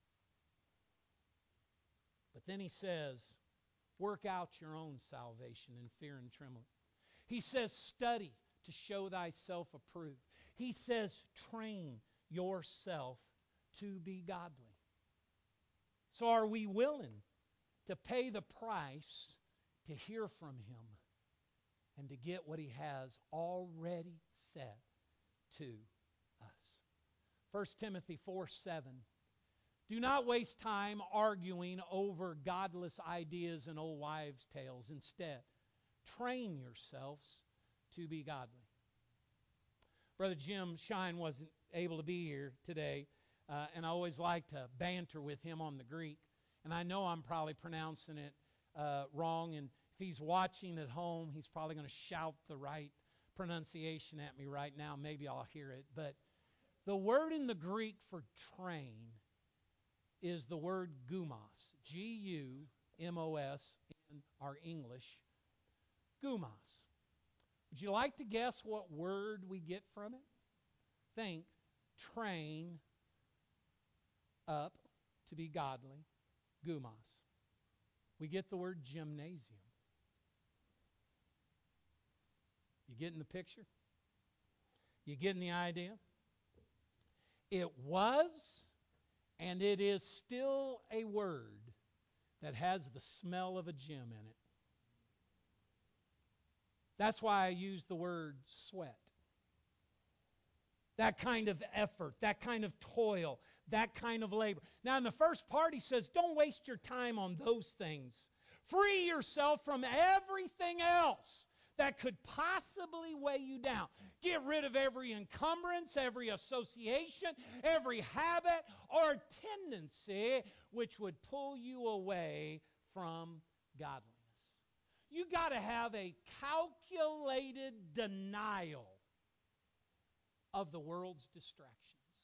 But then he says, work out your own salvation in fear and trembling. He says, study to show thyself approved. He says, train yourself to be godly. So are we willing to pay the price to hear from Him and to get what He has already said to us? First Timothy four seven. Do not waste time arguing over godless ideas and old wives' tales. Instead, train yourselves to be godly. Brother Jim Shine wasn't able to be here today, uh, and I always like to banter with him on the Greek. And I know I'm probably pronouncing it uh, wrong, and if he's watching at home, he's probably going to shout the right pronunciation at me right now. Maybe I'll hear it. But the word in the Greek for train is the word gumos, G U M O S in our English, gumos. Would you like to guess what word we get from it? Think, train up to be godly, gumos. We get the word gymnasium. You getting the picture? You getting the idea? It was and it is still a word that has the smell of a gym in it. That's why I use the word sweat. That kind of effort, that kind of toil, that kind of labor. Now in the first part he says, don't waste your time on those things. Free yourself from everything else that could possibly weigh you down. Get rid of every encumbrance, every association, every habit or tendency which would pull you away from godliness. You got to have a calculated denial of the world's distractions.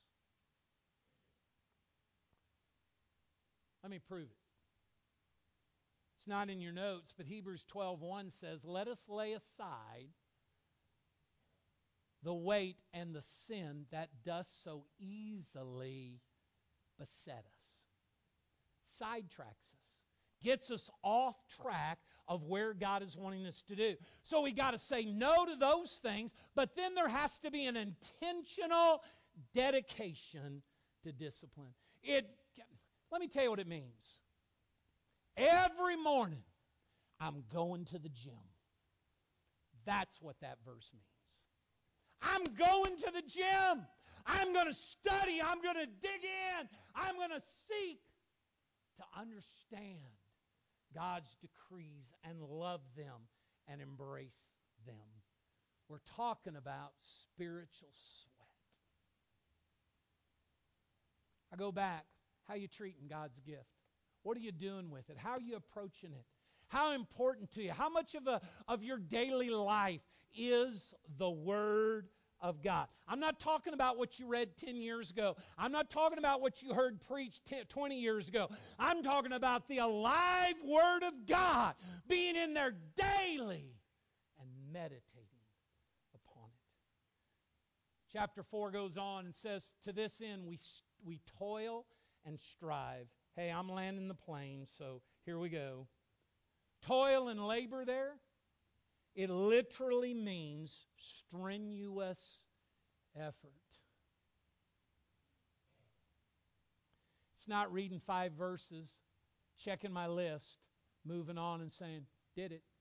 Let me prove it. It's not in your notes, but Hebrews twelve one says, let us lay aside the weight and the sin that does so easily beset us, sidetracks us, gets us off track of where God is wanting us to do. So we got to say no to those things, but then there has to be an intentional dedication to discipline. It, let me tell you what it means. Every morning, I'm going to the gym. That's what that verse means. I'm going to the gym. I'm going to study. I'm going to dig in. I'm going to seek to understand God's decrees and love them and embrace them. We're talking about spiritual sweat. I go back. How are you treating God's gift? What are you doing with it? How are you approaching it? How important to you? How much of a of your daily life is the Word of God? I'm not talking about what you read ten years ago. I'm not talking about what you heard preached ten, twenty years ago. I'm talking about the alive Word of God being in there daily and meditating upon it. Chapter four goes on and says, to this end we we toil and strive. Hey, I'm landing the plane, so here we go. Toil and labor there, it literally means strenuous effort. It's not reading five verses, checking my list, moving on and saying, did it.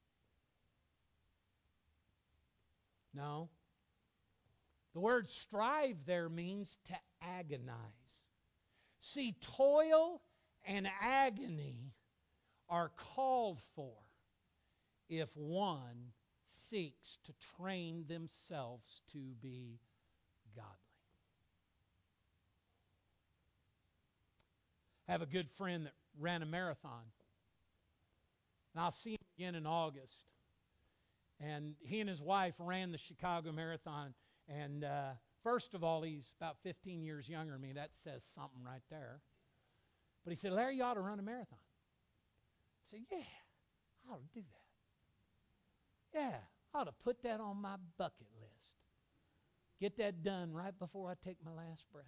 No. The word strive there means to agonize. See, toil and agony are called for if one seeks to train themselves to be godly. I have a good friend that ran a marathon. And I'll see him again in August. And he and his wife ran the Chicago Marathon. And uh, first of all, he's about fifteen years younger than me. That says something right there. But he said, Larry, you ought to run a marathon. I said, yeah, I ought to do that. Yeah, I ought to put that on my bucket list. Get that done right before I take my last breath.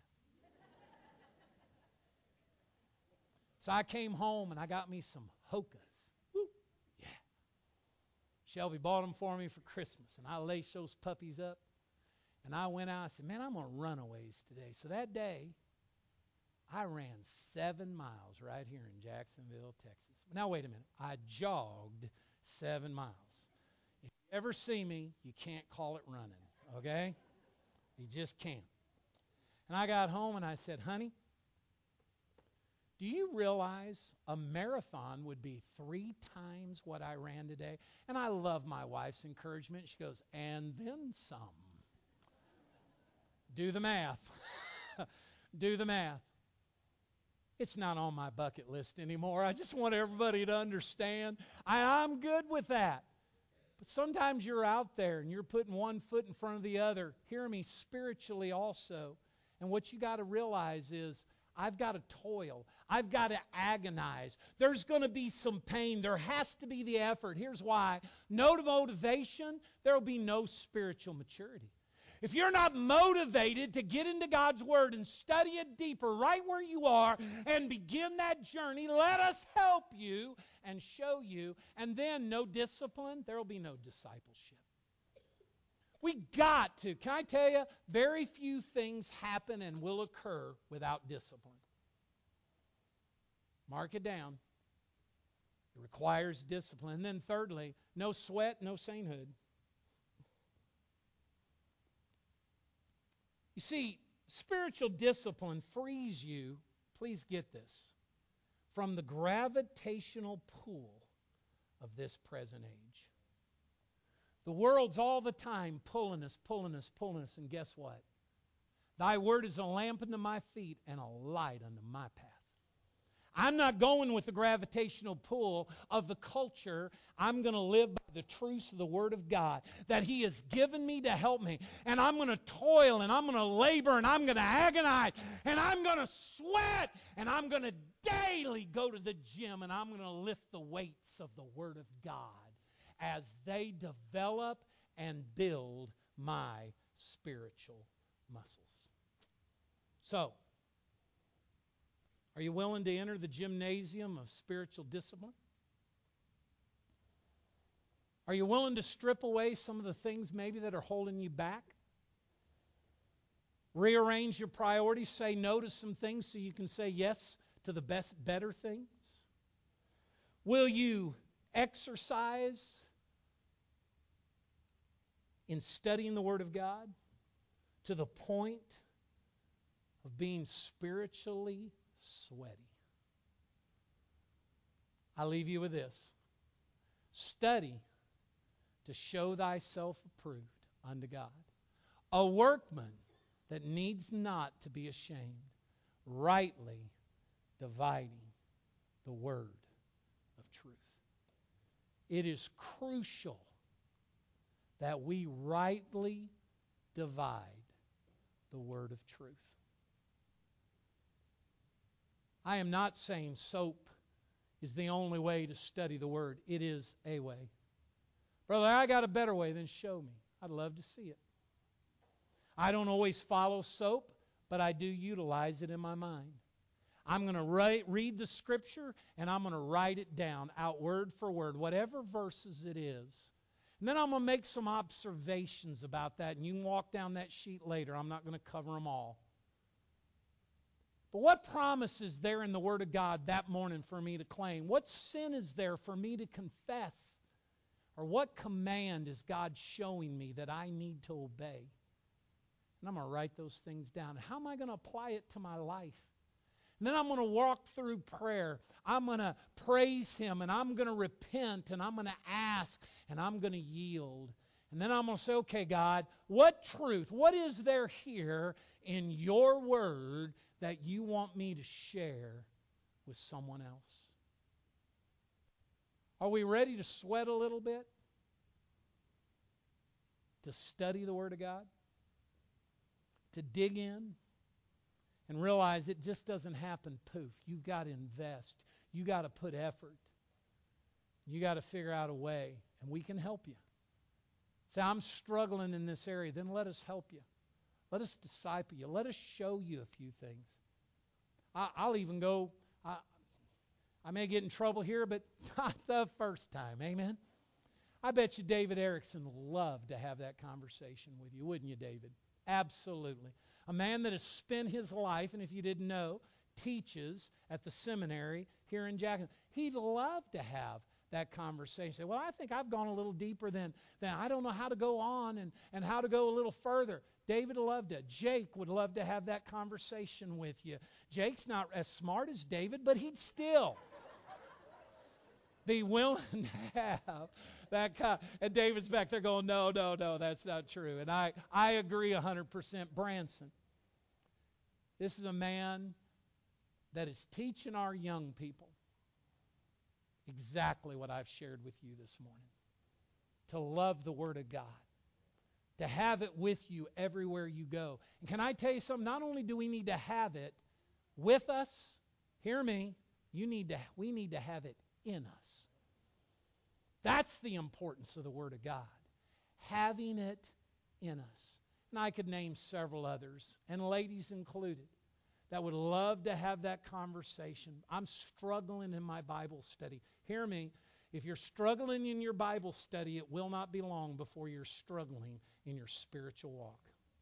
So I came home and I got me some Hokas. Woo, yeah. Shelby bought them for me for Christmas. And I laced those puppies up. And I went out. I said, man, I'm going to run a ways today. So that day, I ran seven miles right here in Jacksonville, Texas. Now, wait a minute. I jogged seven miles. If you ever see me, you can't call it running, okay? You just can't. And I got home and I said, honey, do you realize a marathon would be three times what I ran today? And I love my wife's encouragement. She goes, and then some. Do the math. Do the math. It's not on my bucket list anymore. I just want everybody to understand. I, I'm good with that. But sometimes you're out there and you're putting one foot in front of the other. Hear me, spiritually also. And what you got to realize is I've got to toil. I've got to agonize. There's going to be some pain. There has to be the effort. Here's why. No motivation, there will be no spiritual maturity. If you're not motivated to get into God's Word and study it deeper right where you are and begin that journey, let us help you and show you. And then no discipline, there will be no discipleship. We got to. Can I tell you, very few things happen and will occur without discipline. Mark it down. It requires discipline. And then thirdly, no sweat, no sainthood. You see, spiritual discipline frees you, please get this, from the gravitational pull of this present age. The world's all the time pulling us, pulling us, pulling us, and guess what? Thy word is a lamp unto my feet and a light unto my path. I'm not going with the gravitational pull of the culture. I'm going to live by the truths of the Word of God that He has given me to help me. And I'm going to toil and I'm going to labor and I'm going to agonize and I'm going to sweat and I'm going to daily go to the gym and I'm going to lift the weights of the Word of God as they develop and build my spiritual muscles. So, are you willing to enter the gymnasium of spiritual discipline? Are you willing to strip away some of the things maybe that are holding you back? Rearrange your priorities, say no to some things so you can say yes to the best, better things? Will you exercise in studying the Word of God to the point of being spiritually sweaty? I leave you with this. Study to show thyself approved unto God, a workman that needs not to be ashamed, rightly dividing the word of truth. It is crucial that we rightly divide the word of truth. I am not saying soap is the only way to study the word. It is a way. Brother, I got a better way, then show me. I'd love to see it. I don't always follow soap, but I do utilize it in my mind. I'm going to write, read the Scripture, and I'm going to write it down out word for word, whatever verses it is. And then I'm going to make some observations about that, and you can walk down that sheet later. I'm not going to cover them all. But what promise is there in the Word of God that morning for me to claim? What sin is there for me to confess? Or what command is God showing me that I need to obey? And I'm going to write those things down. How am I going to apply it to my life? And then I'm going to walk through prayer. I'm going to praise Him, and I'm going to repent, and I'm going to ask, and I'm going to yield. And then I'm going to say, okay, God, what truth, what is there here in your word that you want me to share with someone else? Are we ready to sweat a little bit? To study the Word of God? To dig in? And realize it just doesn't happen poof. You've got to invest. You've got to put effort. You've got to figure out a way. And we can help you. Say, I'm struggling in this area. Then let us help you. Let us disciple you. Let us show you a few things. I, I'll even go... I, I may get in trouble here, but not the first time. Amen? I bet you David Erickson would love to have that conversation with you, wouldn't you, David? Absolutely. A man that has spent his life, and if you didn't know, teaches at the seminary here in Jackson. He'd love to have that conversation. Say, well, I think I've gone a little deeper than, than I don't know how to go on and, and how to go a little further. David would love to. Jake would love to have that conversation with you. Jake's not as smart as David, but he'd still be willing to have that kind. And David's back there going, no, no, no, that's not true. And I, I agree one hundred percent. Branson, this is a man that is teaching our young people exactly what I've shared with you this morning. To love the Word of God. To have it with you everywhere you go. And can I tell you something? Not only do we need to have it with us, hear me, you need to, we need to have it in us. That's the importance of the Word of God. Having it in us. And I could name several others, and ladies included, that would love to have that conversation. I'm struggling in my Bible study. Hear me. If you're struggling in your Bible study, it will not be long before you're struggling in your spiritual walk.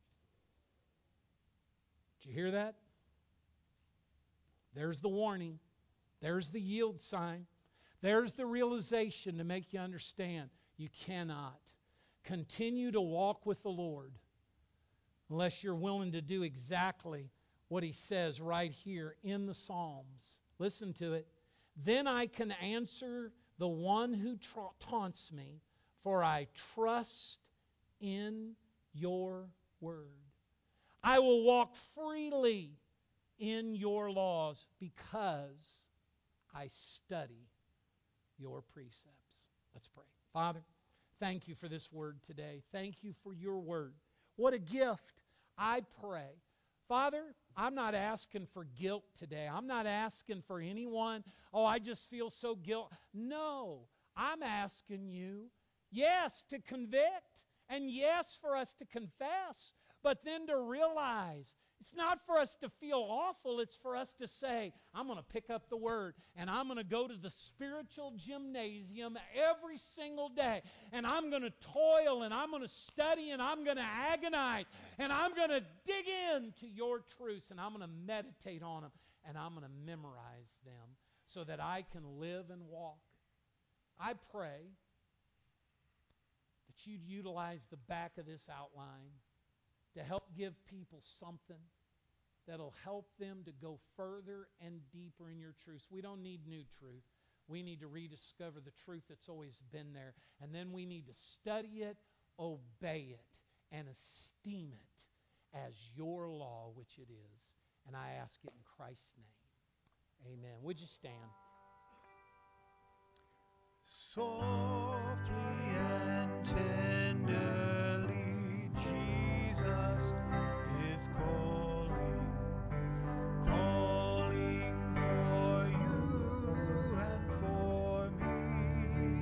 Did you hear that? There's the warning. There's the yield sign. There's the realization to make you understand you cannot continue to walk with the Lord unless you're willing to do exactly what He says right here in the Psalms. Listen to it. Then I can answer the one who tra- taunts me, for I trust in your word. I will walk freely in your laws because I study your precepts. Let's pray. Father, thank you for this word today. Thank you for your word. What a gift. I pray. Father, I'm not asking for guilt today. I'm not asking for anyone, oh, I just feel so guilt. No, I'm asking you, yes, to convict And yes, for us to confess, but then to realize it's not for us to feel awful. It's for us to say, I'm going to pick up the Word, and I'm going to go to the spiritual gymnasium every single day, and I'm going to toil, and I'm going to study, and I'm going to agonize, and I'm going to dig into your truths, and I'm going to meditate on them, and I'm going to memorize them so that I can live and walk. I pray that you'd utilize the back of this outline to help give people something that'll help them to go further and deeper in your truths. We don't need new truth. We need to rediscover the truth that's always been there. And then we need to study it, obey it, and esteem it as your law, which it is. And I ask it in Christ's name. Amen. Would you stand? Softly and tenderly, Jesus is calling, calling for you and for me.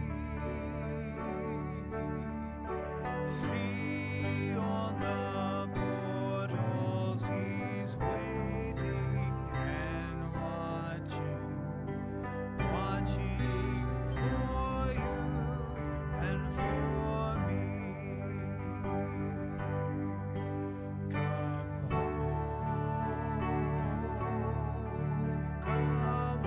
See on the portals he's waiting and watching, watching for you and for me. Come home, come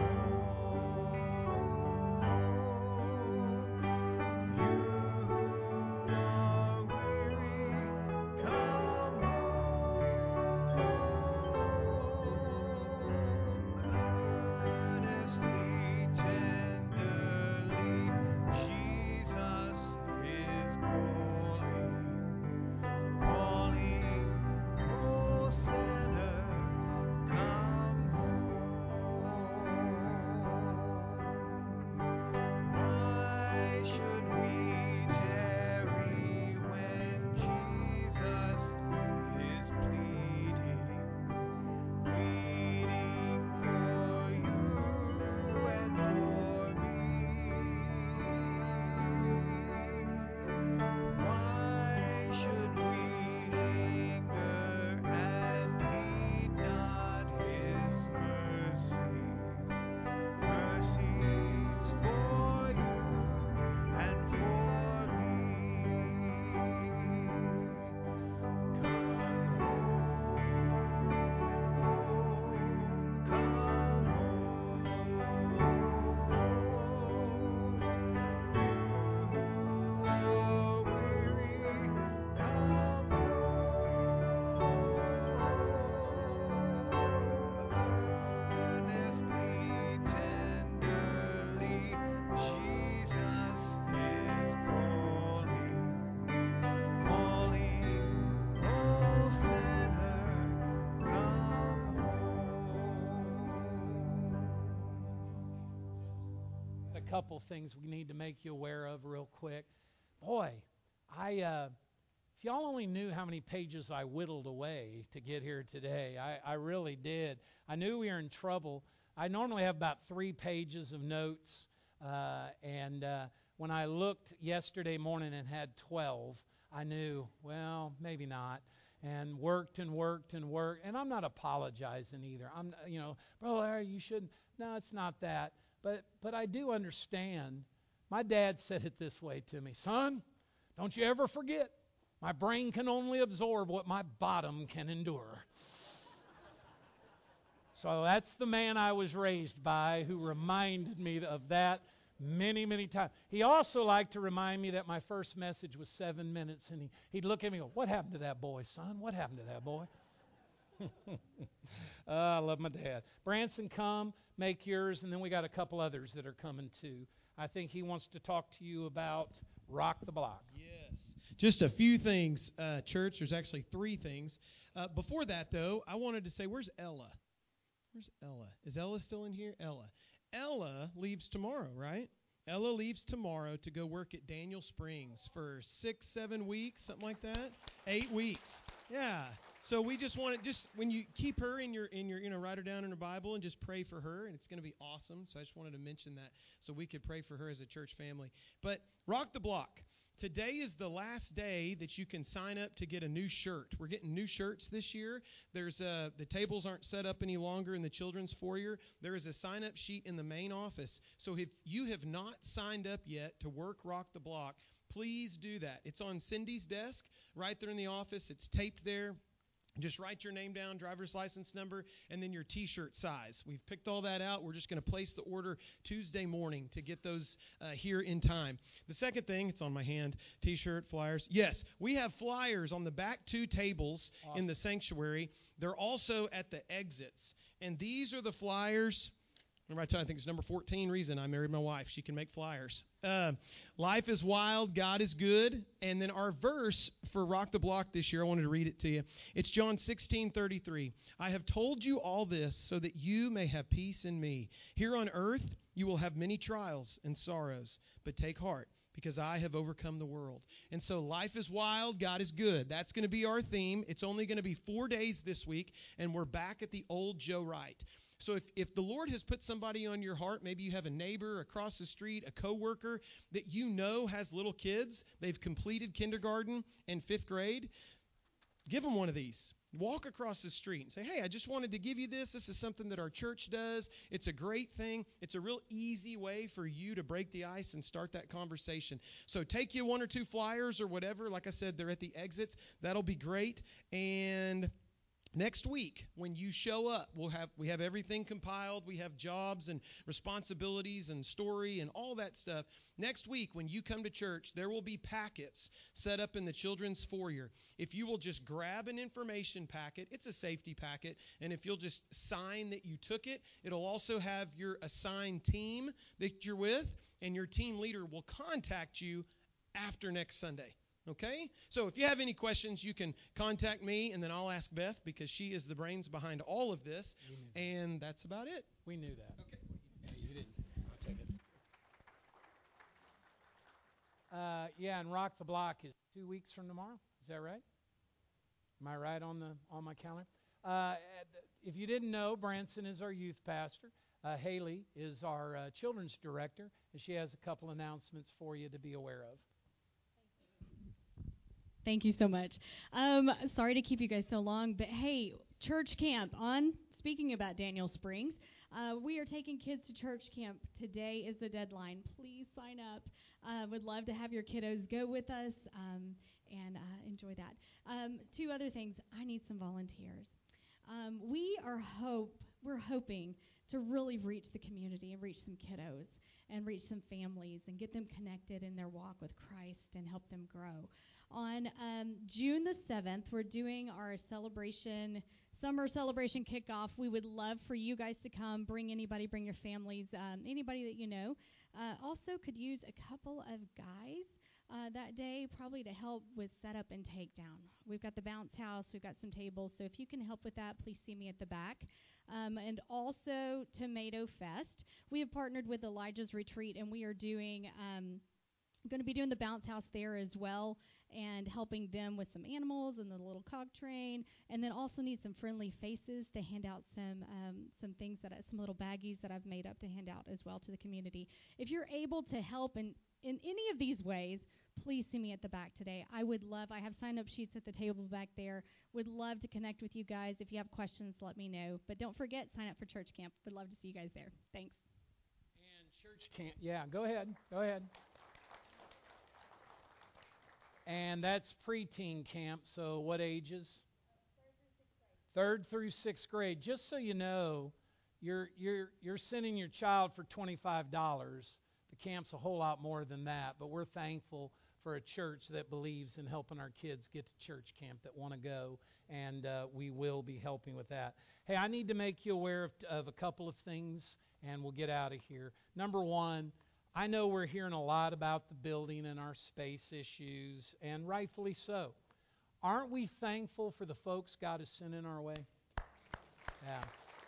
home. You who are weary, come home. Earnestly, tenderly, Jesus is calling, calling, oh sinner, come home. Why should we tarry when Jesus is pleading, pleading for you and for me? Why should we linger and heed not his mercies, mercies for you and for me? Come home, come home. You who are weary, come home. Earnestly, tenderly, Jesus is calling, calling, oh sinner, come home. A couple things we need to make you aware of real quick. Boy, I uh, if y'all only knew how many pages I whittled away to get here today. I, I really did. I knew we were in trouble. I normally have about three pages of notes, uh, and uh, when I looked yesterday morning and had twelve, I knew, well, maybe not. And worked and worked and worked. And I'm not apologizing either. I'm, you know, Brother Larry, you shouldn't. No, it's not that. But but I do understand. My dad said it this way to me, son, don't you ever forget, my brain can only absorb what my bottom can endure. So that's the man I was raised by who reminded me of that many, many times. He also liked to remind me that my first message was seven minutes, and he, he'd look at me and go, what happened to that boy, son? What happened to that boy? uh, I love my dad. Branson, come, make yours, and then we got a couple others that are coming too. I think he wants to talk to you about Rock the Block. Yes. Just a few things, uh, church. There's actually three things. Uh, before that, though, I wanted to say, where's Ella? Where's Ella? Is Ella still in here? Ella. Ella leaves tomorrow, right? Ella leaves tomorrow to go work at Daniel Springs for six, seven weeks, something like that. Eight weeks. Yeah. So we just want to just when you keep her in your in your you know write her down in her Bible and just pray for her, and it's going to be awesome. So I just wanted to mention that so we could pray for her as a church family. But Rock the Block. today is the last day that you can sign up to get a new shirt. We're getting new shirts this year. There's uh, the tables aren't set up any longer in the children's foyer. There is a sign-up sheet in the main office. So if you have not signed up yet to work Rock the Block, please do that. It's on Cindy's desk right there in the office. It's taped there. Just write your name down, driver's license number, and then your T-shirt size. We've picked all that out. We're just going to place the order Tuesday morning to get those uh, here in time. The second thing, it's on my hand, T-shirt, flyers. Yes, we have flyers on the back two tables awesome. In the sanctuary. They're also at the exits. And these are the flyers. Remember I told you, I think it's number fourteen reason I married my wife. She can make flyers. Uh, life is wild. God is good. And then our verse for Rock the Block this year, I wanted to read it to you. It's John sixteen thirty-three. I have told you all this so that you may have peace in me. Here on earth, you will have many trials and sorrows, but take heart, because I have overcome the world. And so life is wild, God is good. That's going to be our theme. It's only going to be four days this week, and we're back at the old Joe Wright. So if, if the Lord has put somebody on your heart, maybe you have a neighbor across the street, a coworker that you know has little kids, they've completed kindergarten and fifth grade, give them one of these. Walk across the street and say, hey, I just wanted to give you this. This is something that our church does. It's a great thing. It's a real easy way for you to break the ice and start that conversation. So take you one or two flyers or whatever. Like I said, they're at the exits. That'll be great. And next week, when you show up, we'll have we have everything compiled. We have jobs and responsibilities and story and all that stuff. Next week, when you come to church, there will be packets set up in the children's foyer. If you will just grab an information packet, it's a safety packet, and if you'll just sign that you took it, it'll also have your assigned team that you're with, and your team leader will contact you after next Sunday. Okay? So if you have any questions, you can contact me, and then I'll ask Beth, because she is the brains behind all of this. And that's about it. We knew that. Okay. Yeah, you didn't. I'll take it. Uh, yeah, and Rock the Block is two weeks from tomorrow. Is that right? Am I right on the on my calendar? Uh, if you didn't know, Branson is our youth pastor. Uh, Haley is our uh, children's director, and she has a couple announcements for you to be aware of. Thank you so much. Um, sorry to keep you guys so long, but hey, church camp on, speaking about Daniel Springs, uh, we are taking kids to church camp. Today is the deadline. Please sign up. Uh, would love to have your kiddos go with us um, and uh, enjoy that. Um, two other things. I need some volunteers. Um, we are hope we're hoping to really reach the community and reach some kiddos and reach some families and get them connected in their walk with Christ and help them grow. On um, June the seventh, we're doing our celebration, summer celebration kickoff. We would love for you guys to come. Bring anybody, bring your families, um, anybody that you know. Uh, also could use a couple of guys uh, that day, probably to help with setup and takedown. We've got the bounce house. We've got some tables. So if you can help with that, please see me at the back. Um, and also Tomato Fest. We have partnered with Elijah's Retreat, and we are doing um, going to be doing the bounce house there as well, and helping them with some animals and the little cog train, and then also need some friendly faces to hand out some um, some things that I, some little baggies that I've made up to hand out as well to the community. If you're able to help in in any of these ways, please see me at the back today. I would love, I have sign-up sheets at the table back there. Would love to connect with you guys. If you have questions, let me know. But don't forget, sign up for church camp. Would love to see you guys there. Thanks. And church camp, yeah, go ahead, go ahead. And that's preteen camp, so what ages? Third through sixth grade. Just so you know, you're you're you're sending your child for twenty-five dollars. The camp's a whole lot more than that, but we're thankful for a church that believes in helping our kids get to church camp, that want to go, and uh, we will be helping with that. Hey, I need to make you aware of, of a couple of things, and we'll get out of here. Number one, I know we're hearing a lot about the building and our space issues, and rightfully so. Aren't we thankful for the folks God has sent in our way? Yeah.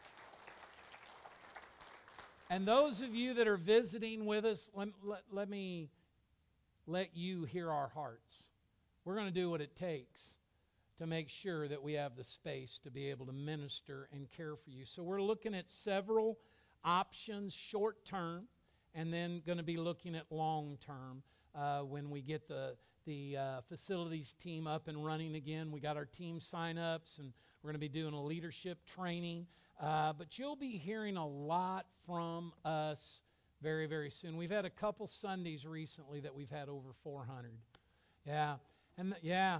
And those of you that are visiting with us, let, let, let me let you hear our hearts. We're going to do what it takes to make sure that we have the space to be able to minister and care for you. So we're looking at several options, short term, and then going to be looking at long term. uh, when we get the the uh, facilities team up and running again. We got our team sign-ups, and we're going to be doing a leadership training. Uh, but you'll be hearing a lot from us very, very soon. We've had a couple Sundays recently that we've had over four hundred. Yeah, and th- yeah.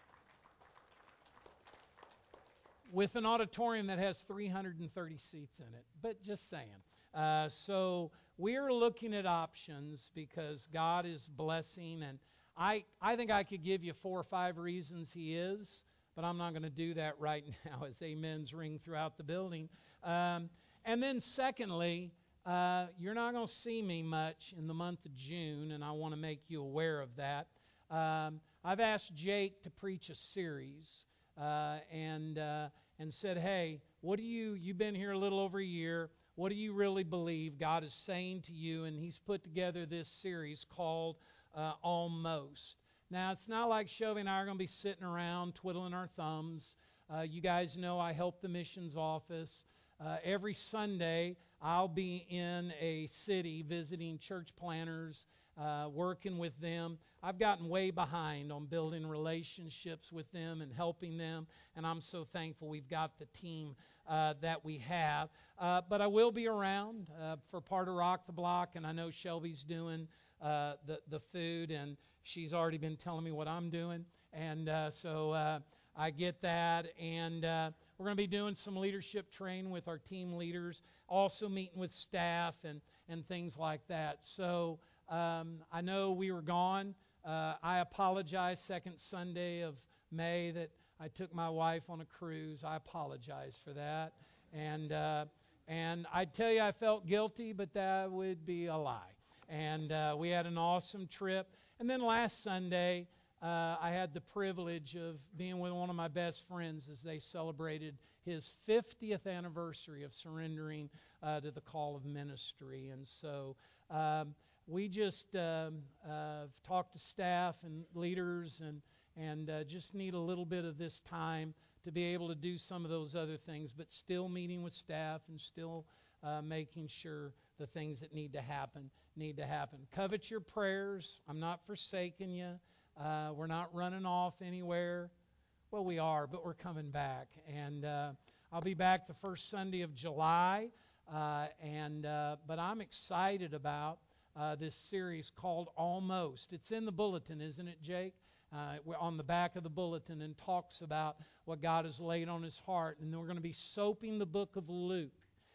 With an auditorium that has three hundred thirty seats in it. But just saying. Uh, so we're looking at options because God is blessing, and I I think I could give you four or five reasons He is, but I'm not going to do that right now as amens ring throughout the building. Um, and then secondly, uh, you're not going to see me much in the month of June, and I want to make you aware of that. Um, I've asked Jake to preach a series. Uh, and uh, and said, hey, what do you, you've been here a little over a year, what do you really believe God is saying to you? And he's put together this series called uh, Almost. Now, it's not like Shelby and I are going to be sitting around twiddling our thumbs. Uh, you guys know I help the missions office. Uh, every Sunday, I'll be in a city visiting church planners, uh, working with them. I've gotten way behind on building relationships with them and helping them, and I'm so thankful we've got the team uh, that we have. Uh, but I will be around uh, for part of Rock the Block, and I know Shelby's doing uh, the, the food, and she's already been telling me what I'm doing, and uh, so uh, I get that, and uh, we're going to be doing some leadership training with our team leaders, also meeting with staff and, and things like that. So um, I know we were gone. Uh, I apologize, second Sunday of May, that I took my wife on a cruise. I apologize for that. And uh, and I tell you I felt guilty, but that would be a lie. And uh, we had an awesome trip. And then last Sunday, uh, I had the privilege of being with one of my best friends as they celebrated his fiftieth anniversary of surrendering uh, to the call of ministry. And so um, we just um, uh, talked to staff and leaders and and uh, just need a little bit of this time to be able to do some of those other things, but still meeting with staff and still uh, making sure the things that need to happen need to happen. Covet your prayers. I'm not forsaking you. Uh, we're not running off anywhere. Well, we are, but we're coming back. And uh, I'll be back the first Sunday of July. Uh, and uh, but I'm excited about uh, this series called Almost. It's in the bulletin, isn't it, Jake? Uh, we're on the back of the bulletin, and talks about what God has laid on his heart. And then we're going to be soaping the book of Luke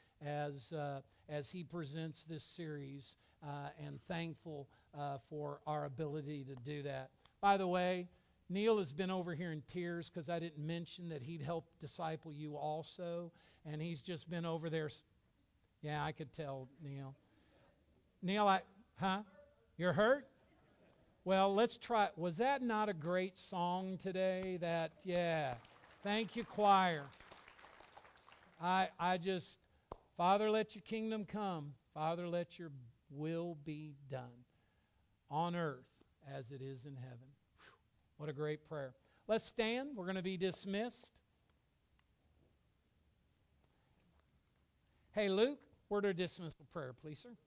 as uh, as he presents this series, uh, and thankful uh, for our ability to do that. By the way, Neil has been over here in tears because I didn't mention that he'd help disciple you also, and he's just been over there. Yeah, I could tell, Neil. Neil, I, huh? You're hurt? Well, let's try. Was that not a great song today? That, yeah. Thank you, choir. I I just, Father, let your kingdom come. Father, let your will be done on earth as it is in heaven. Whew, what a great prayer. Let's stand. We're going to be dismissed. Hey, Luke, word of dismissal prayer, please, sir.